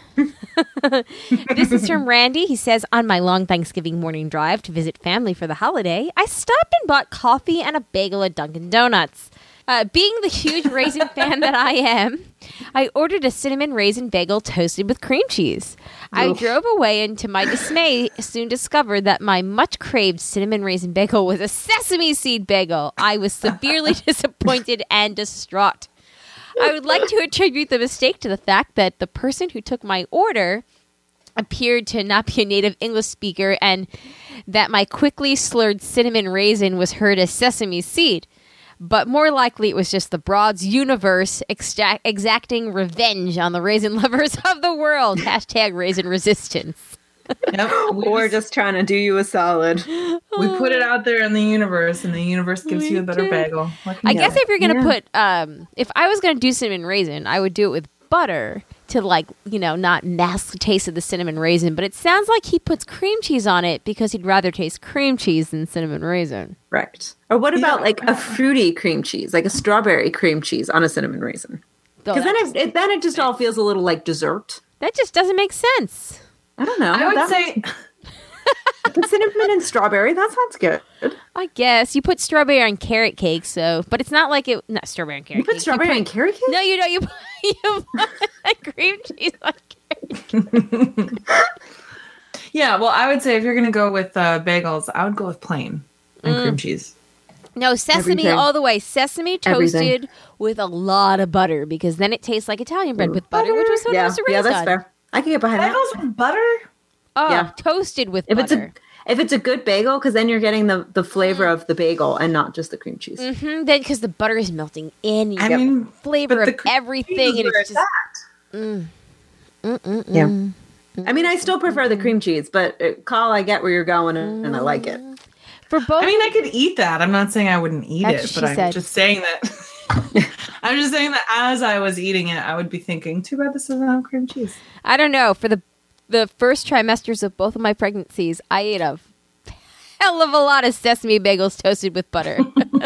This is from Randy. He says, on my long Thanksgiving morning drive to visit family for the holiday, I stopped and bought coffee and a bagel at Dunkin' Donuts. Uh, being the huge raisin fan that I am, I ordered a cinnamon raisin bagel toasted with cream cheese. I Oof. drove away and to my dismay soon discovered that my much craved cinnamon raisin bagel was a sesame seed bagel. I was severely disappointed and distraught. I would like to attribute the mistake to the fact that the person who took my order appeared to not be a native English speaker and that my quickly slurred cinnamon raisin was heard as sesame seed. But more likely it was just the Broad's universe extra- exacting revenge on the raisin lovers of the world. Hashtag raisin resistance. Yep. We Or just, just trying to do you a solid. we put it out there in the universe, and the universe gives We you a better did. bagel. What can I you guess do? if you're going to Yeah. put, um, if I was going to do cinnamon raisin, I would do it with butter to, like, you know, not mask the taste of the cinnamon raisin. But it sounds like he puts cream cheese on it because he'd rather taste cream cheese than cinnamon raisin. Right. Or what about Yeah. like a fruity cream cheese, like a strawberry cream cheese on a cinnamon raisin? Though Because then that, it, it then it just all feels a little like dessert. that just doesn't make sense. I don't know. I would That- say cinnamon and strawberry. That sounds good. I guess you put strawberry on carrot cake, so but it's not like it. Not strawberry on carrot You put cake. strawberry and carrot cake? No, you don't. You put, you put cream cheese on carrot. yeah. Well, I would say if you're gonna go with uh, bagels, I would go with plain and Mm. cream cheese. No, sesame Everything. all the way. Sesame toasted Everything. with a lot of butter because then it tastes like Italian bread with butter, which was what I yeah, was raised yeah, that's on. fair. I can get behind that. Bagels with butter? Oh, Yeah. toasted with If it's butter. a if it's a good bagel, because then you're getting the, the flavor of the bagel and not just the cream cheese. Mm-hmm. Then because the butter is melting in, you I get mean, flavor but the of cream everything, cheese and is it's where just mm, mm, mm, Yeah. mm. I mean, I still prefer the cream cheese, but uh, Carl, I get where you're going, and, and I like it. For both, I mean, I could eat that. I'm not saying I wouldn't eat That's it, what but she I'm said. just saying that. I'm just saying that as I was eating it, I would be thinking, too bad this doesn't have cream cheese. I don't know. For the the first trimesters of both of my pregnancies, I ate a hell of a lot of sesame bagels toasted with butter.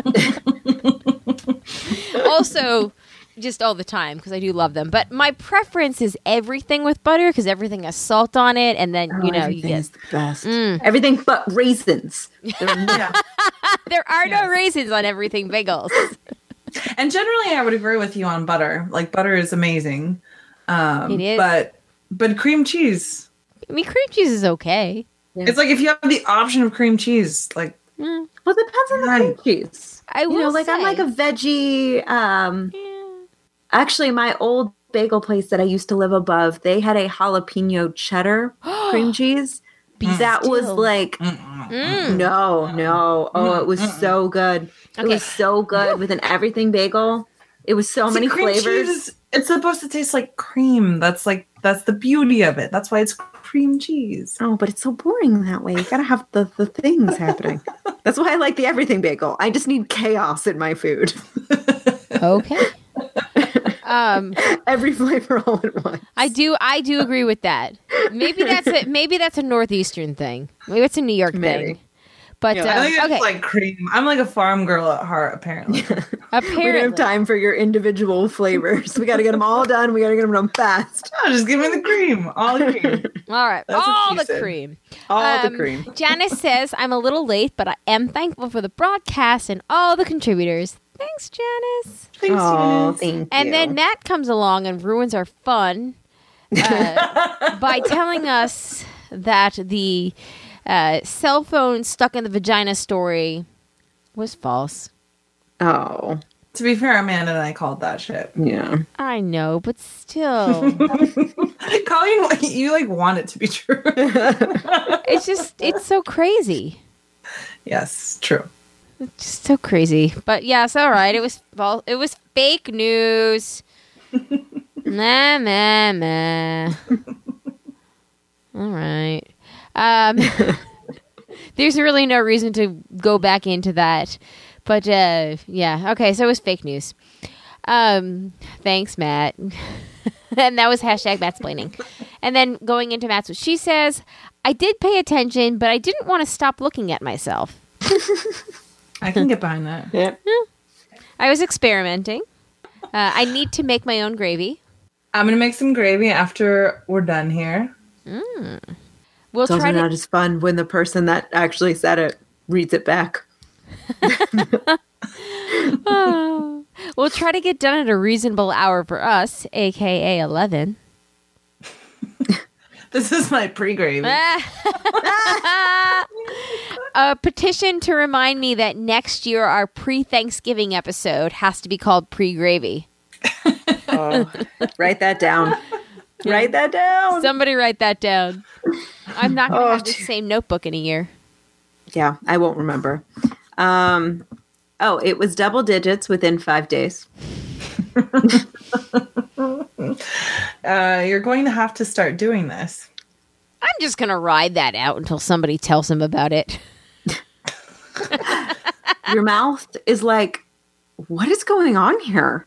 Also, just all the time because I do love them. But my preference is everything with butter because everything has salt on it, and then Oh, you know you everything get is the best. Mm. Everything but raisins. They're not- Yeah. there are no Yes. raisins on everything bagels. And generally, I would agree with you on butter. Like butter is amazing. Um, It is. but but cream cheese. I mean, cream cheese is okay. Yeah. It's like if you have the option of cream cheese, like Mm, Well, it depends on the cream Right. cheese. I You will know, like I'm say- like a veggie. Um, Yeah. actually, my old bagel place that I used to live above, they had a jalapeno cheddar cream cheese. That was still. like Mm. no, no. Oh, it was so good. It Okay. was so good with an everything bagel. It was so See, many cream flavors. cheese is- it's supposed to taste like cream. That's like that's the beauty of it. That's why it's cream cheese. Oh, but it's so boring that way. You gotta have the, the things happening. That's why I like the everything bagel. I just need chaos in my food. Okay. Um, Every flavor all at once. I do. I do agree with that. Maybe that's a maybe that's a northeastern thing. Maybe it's a New York Maybe. thing. But Yeah. I uh, think it's okay, like cream. I'm like a farm girl at heart, apparently. We don't apparently, have time for your individual flavors. We gotta get them all done. We gotta get them done fast. Oh, just give me the cream. All the cream. all right, That's what all she the said. cream. All Um, the cream. Janice says, I'm a little late, but I am thankful for the broadcast and all the contributors. Thanks, Janice. Thanks, Oh, Janice. thank And you. then Matt comes along and ruins our fun uh, by telling us that the uh, cell phone stuck in the vagina story was false. oh, To be fair, Amanda and I called that shit. yeah. I know, but still, Colleen, you like want it to be true. it's just, it's so crazy. Yes, true. It's just so crazy. But yes, all right. It was false. It was fake news. Nah, nah, nah. All right. Um, there's really no reason to go back into that. But uh, yeah, okay. So it was fake news. Um, thanks, Matt. And that was hashtag Mattsplaining. And then going into Matt's, she says, I did pay attention, but I didn't want to stop looking at myself. I can get behind that. Yeah. I was experimenting. Uh, I need to make my own gravy. I'm gonna make some gravy after we're done here. We'll It's also try to. not as fun when the person that actually said it reads it back. Oh. We'll try to get done at a reasonable hour for us, aka eleven. This is my pre-gravy. A petition to remind me that next year our pre-Thanksgiving episode has to be called pre-gravy. Oh, write that down. Write that down. Somebody write that down. I'm not going to Oh, have the gee. same notebook in a year. Yeah, I won't remember. Um, oh, it was double digits within five days. Uh, you're going to have to start doing this. I'm just going to ride that out until somebody tells him about it. Your mouth is like, what is going on here?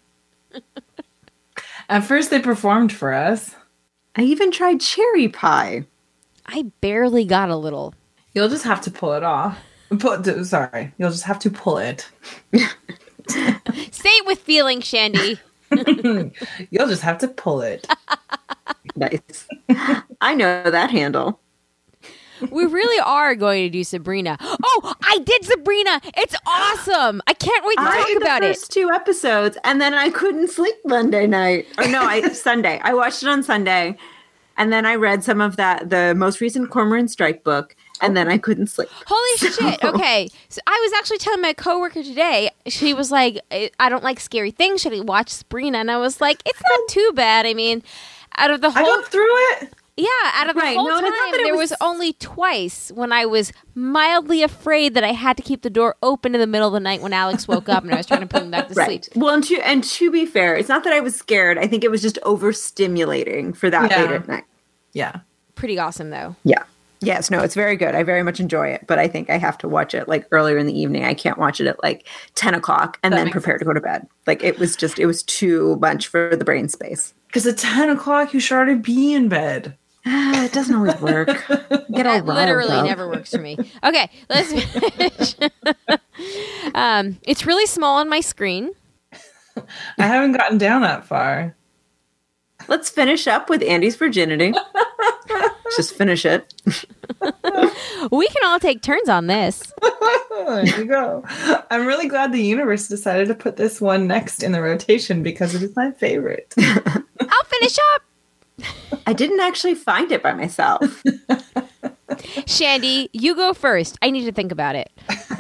At first, they performed for us. I even tried cherry pie. I barely got a little. You'll just have to pull it off. Pull, d- sorry, you'll just have to pull it. Say it with feeling, Shandy. You'll just have to pull it. Nice. I know that handle. We really are going to do Sabrina. Oh, I did Sabrina. It's awesome. I can't wait to I talk did the about it. first two episodes, and then I couldn't sleep Monday night. Or no, I Sunday. I watched it on Sunday, and then I read some of that the most recent Cormoran Strike book, and then I couldn't sleep. Holy shit. Okay. So I was actually telling my coworker today, she was like, I I don't like scary things. Should I watch Sabrina? And I was like, it's not too bad. I mean, out of the I whole got through it. Yeah, out of the Right, whole no, and time, it's not that it there was... was- only twice when I was mildly afraid that I had to keep the door open in the middle of the night when Alex woke up and I was trying to put him back to Right. sleep. Well, and to and to be fair, it's not that I was scared. I think it was just overstimulating for that Yeah. late at night. Yeah. Pretty awesome, though. Yeah. Yes, no, it's very good. I very much enjoy it, but I think I have to watch it like earlier in the evening. I can't watch it at like ten o'clock and That then makes prepare to go to bed. Like it was just, it was too much for the brain space. Because at ten o'clock, you should already be in bed. Ah, it doesn't always work. Get all That literally riled up. never works for me. Okay, let's finish. um, it's really small on my screen. I haven't gotten down that far. Let's finish up with Andy's virginity. Just finish it. We can all take turns on this. There you go. I'm really glad the universe decided to put this one next in the rotation because it is my favorite. I'll finish up. I didn't actually find it by myself. Shandy, you go first. I need to think about it.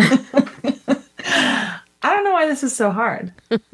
I don't know why this is so hard.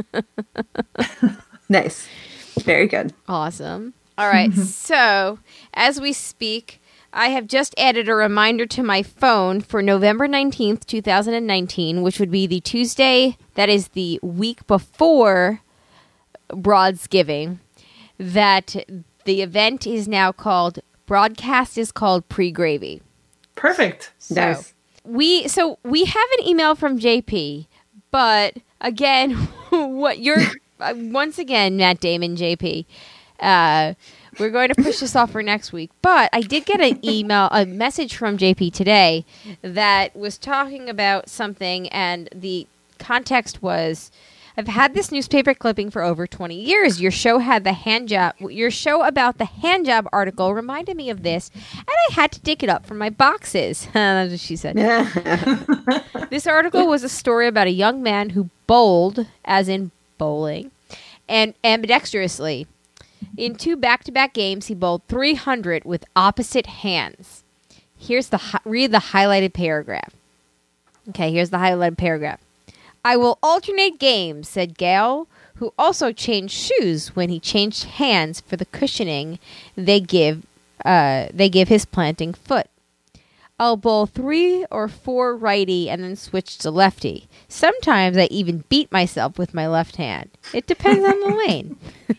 Nice. Very good. Awesome. All right. So, as we speak, I have just added a reminder to my phone for November nineteenth, twenty nineteen, which would be the Tuesday that is the week before Broadsgiving, that the event is now called, broadcast is called Pre-Gravy. Perfect. So, Nice. we, so we have an email from J P, but again, what you're, uh, once again, Matt Damon, J P, uh, we're going to push this off for next week. But I did get an email, a message from J P today that was talking about something, and the context was, I've had this newspaper clipping for over twenty years. Your show had the hand job, your show about the hand job article reminded me of this, and I had to dig it up from my boxes. That's what she said. This article was a story about a young man who bowled, as in bowling, and ambidextrously. In two back-to-back games, he bowled three hundred with opposite hands. Here's the hi- read the highlighted paragraph. Okay, here's the highlighted paragraph. I will alternate games, said Gale, who also changed shoes when he changed hands for the cushioning they give uh, they give his planting foot. I'll bowl three or four righty and then switch to lefty. Sometimes I even beat myself with my left hand. It depends on the lane.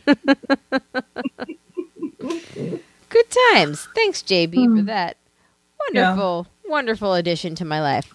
Good times. Thanks, J B, for that wonderful, yeah. wonderful addition to my life.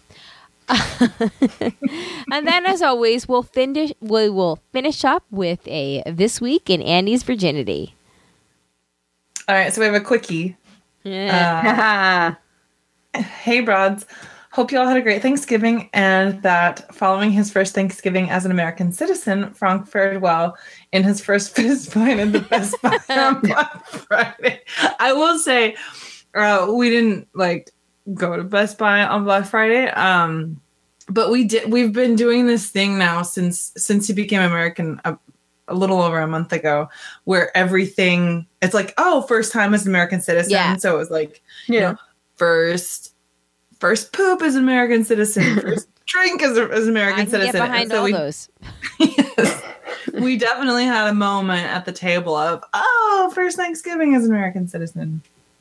And then, as always, we'll finish. We will finish up with a This Week in Andy's Virginity. All right, so we have a quickie. Yeah. Uh, hey, broads. Hope you all had a great Thanksgiving, and that following his first Thanksgiving as an American citizen, Frank fared well in his first fist fight at the Best Buy on Black Friday. I will say, uh, we didn't like go to Best Buy on Black Friday, um, but we did. We've been doing this thing now since since he became American a, a little over a month ago, where everything it's like, oh, first time as an American citizen. Yeah. So it was like, Yeah. you know, first. First poop as an American citizen. First drink as, a, as an American I can citizen. get behind so all we, those. Yes, we definitely had a moment at the table of, oh, first Thanksgiving as an American citizen.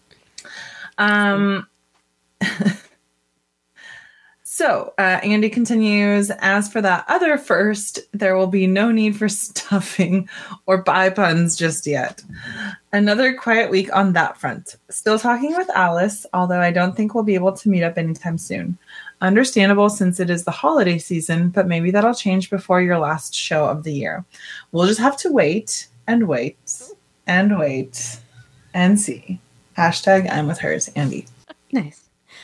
Um. So, uh, Andy continues, as for that other first, there will be no need for stuffing or buy puns just yet. Another quiet week on that front. Still talking with Alice, although I don't think we'll be able to meet up anytime soon. Understandable since it is the holiday season, but maybe that'll change before your last show of the year. We'll just have to wait and wait and wait and see. Hashtag I'm with hers, Andy. Nice.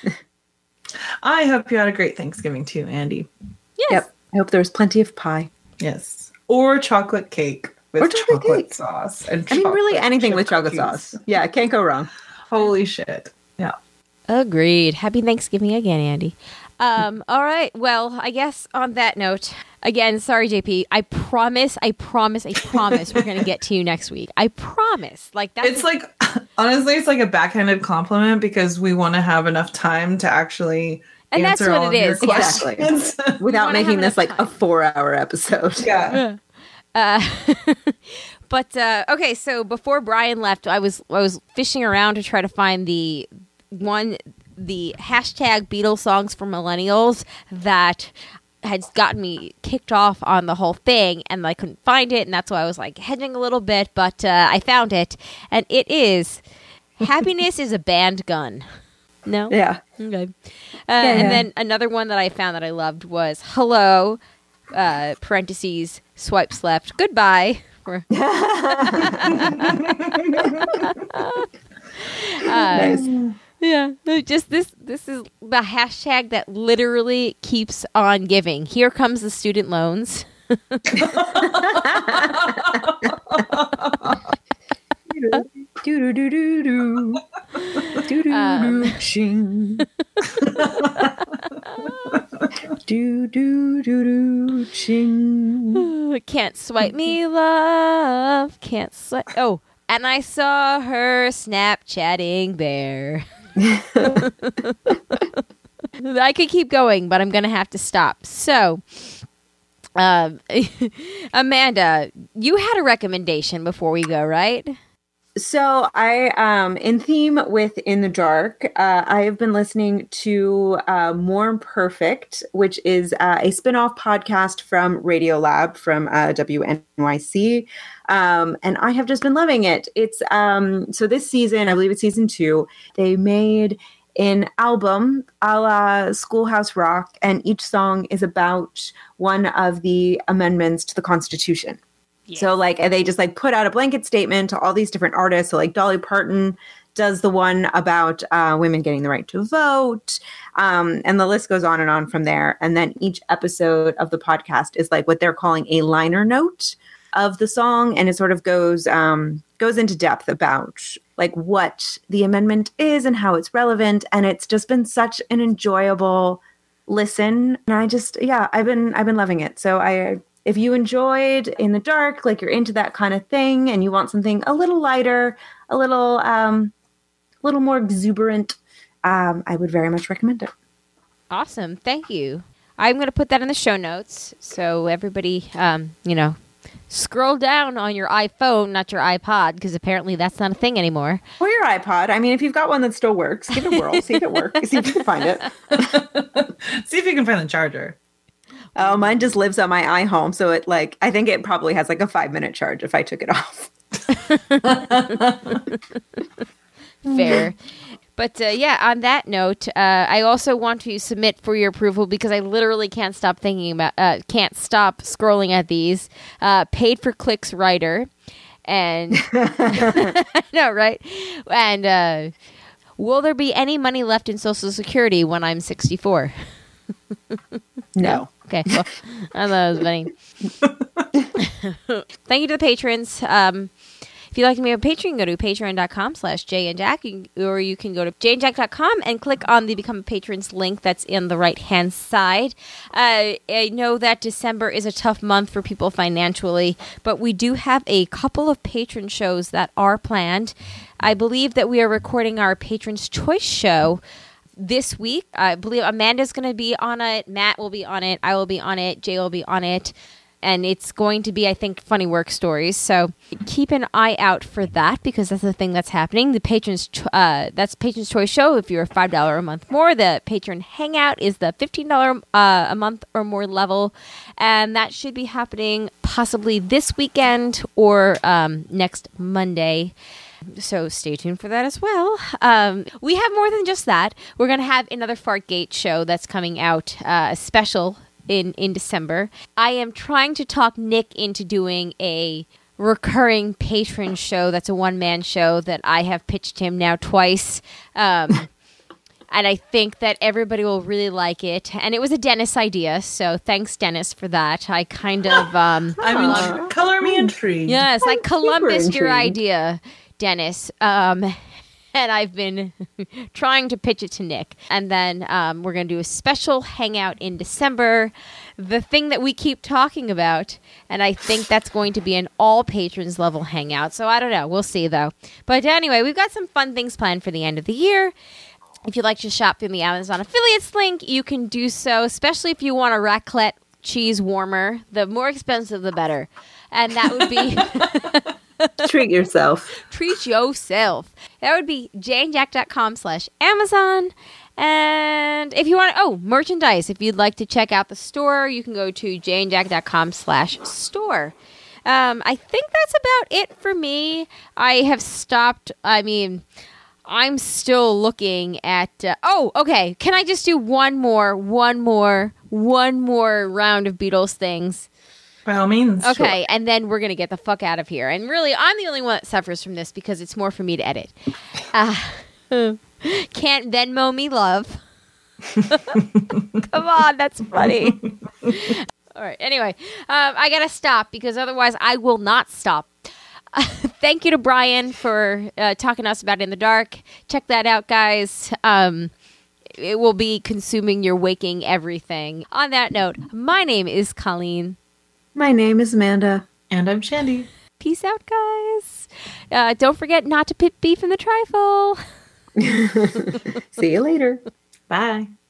I hope you had a great Thanksgiving too, Andy. Yes. Yep. I hope there was plenty of pie. Yes. Or chocolate cake with Or chocolate chocolate cake. sauce. And I mean, really chocolate anything with chip chocolate cookies. sauce. Yeah, can't go wrong. Holy shit. Yeah. Agreed. Happy Thanksgiving again, Andy. Um, all right. Well, I guess on that note, again, sorry, J P. I promise, I promise, I promise we're going to get to you next week. I promise. Like that's It's like, honestly, it's like a backhanded compliment because we want to have enough time to actually And that's answer what all it of your is. Exactly. questions. Without wanna making have this enough like time. a four-hour episode. yeah. Uh, but uh, okay, so before Brian left, I was I was fishing around to try to find the one the hashtag Beatles songs for millennials that had gotten me kicked off on the whole thing, and I couldn't find it, and that's why I was like hedging a little bit, but uh, I found it, and it is "Happiness is a Band Gun." No, Yeah. okay. Uh, Yeah, and yeah. then another one that I found that I loved was "Hello." Uh, parentheses, swipes left, goodbye. Nice. Yeah, no, just this. This is the hashtag that literally keeps on giving. Here comes the student loans. Do do do do do do do ching. Do do do do ching. Can't swipe me, love. Can't swipe. Oh, and I saw her Snapchatting there. I could keep going, but I'm going to have to stop. So, um, Amanda, you had a recommendation before we go, right? So I, um, in theme with In the Dark, uh, I have been listening to uh, More Perfect, which is uh, a spin-off podcast from Radiolab from uh, W N Y C. Um, and I have just been loving it. It's um, so this season, I believe it's season two, they made an album a la Schoolhouse Rock, and each song is about one of the amendments to the Constitution. Yes. So like they just like put out a blanket statement to all these different artists. So like Dolly Parton does the one about uh, women getting the right to vote. Um, and the list goes on and on from there. And then each episode of the podcast is like what they're calling a liner note of the song. And it sort of goes um, goes into depth about like what the amendment is and how it's relevant. And it's just been such an enjoyable listen. And I just, yeah, I've been I've been loving it. So I If you enjoyed In the Dark, like you're into that kind of thing and you want something a little lighter, a little um, little more exuberant, um, I would very much recommend it. Awesome. Thank you. I'm going to put that in the show notes. So everybody, um, you know, scroll down on your iPhone, not your iPod, because apparently that's not a thing anymore. Or your iPod. I mean, if you've got one that still works, give it a whirl. See if it works. See if you can find it. See if you can find the charger. Oh, mine just lives on my iHome, so it like I think it probably has like a five minute charge if I took it off. Fair. But uh, yeah, on that note, uh, I also want to submit for your approval because I literally can't stop thinking about, uh, can't stop scrolling at these. Uh, paid for clicks writer, and I know, right? And uh, will there be any money left in Social Security when I'm sixty-four? No. Okay, well, I thought it was funny. Thank you to the patrons. Um, if you'd like to be a patron, go to patreon.com slash Jay and Jack, you can, or you can go to jay and jack dot com and click on the Become a Patrons link that's in the right-hand side. Uh, I know that December is a tough month for people financially, but we do have a couple of patron shows that are planned. I believe that we are recording our Patrons' Choice show this week. I believe Amanda's going to be on it. Matt will be on it. I will be on it. Jay will be on it. And it's going to be, I think, funny work stories. So keep an eye out for that because that's the thing that's happening. The patrons, uh, that's Patrons Choice Show. If you're five dollars a month more, the Patron Hangout is the fifteen dollars uh, a month or more level. And that should be happening possibly this weekend or um, next Monday. So stay tuned for that as well. Um, we have more than just that. We're going to have another Fartgate show that's coming out, uh, a special in, in December. I am trying to talk Nick into doing a recurring patron show that's a one-man show that I have pitched him now twice. Um, and I think that everybody will really like it. And it was a Dennis idea, so thanks, Dennis, for that. I kind of... Um, I mean, uh, color me intrigued. Yes, I Columbus your intrigued. idea, Dennis. Um, and I've been trying to pitch it to Nick. And then um, we're going to do a special hangout in December. The thing that we keep talking about. And I think that's going to be an all patrons level hangout. So I don't know. We'll see, though. But anyway, we've got some fun things planned for the end of the year. If you'd like to shop through the Amazon affiliates link, you can do so, especially if you want a raclette cheese warmer. The more expensive, the better. And that would be... Treat yourself. Treat yourself. That would be janejack.com slash Amazon. And if you want, oh, merchandise. If you'd like to check out the store, you can go to janejack.com slash store. Um, I think that's about it for me. I have stopped. I mean, I'm still looking at, uh, oh, okay. Can I just do one more, one more, one more round of Beatles things? By all means. Okay, Sure. and then we're going to get the fuck out of here. And really, I'm the only one that suffers from this because it's more for me to edit. Uh, can't Venmo me love. Come on, that's funny. All right, anyway, um, I got to stop because otherwise I will not stop. Uh, thank you to Brian for uh, talking to us about In the Dark. Check that out, guys. Um, it will be consuming your waking everything. On that note, my name is Colleen. My name is Amanda. And I'm Shandy. Peace out, guys. Uh, don't forget not to put beef in the trifle. See you later. Bye.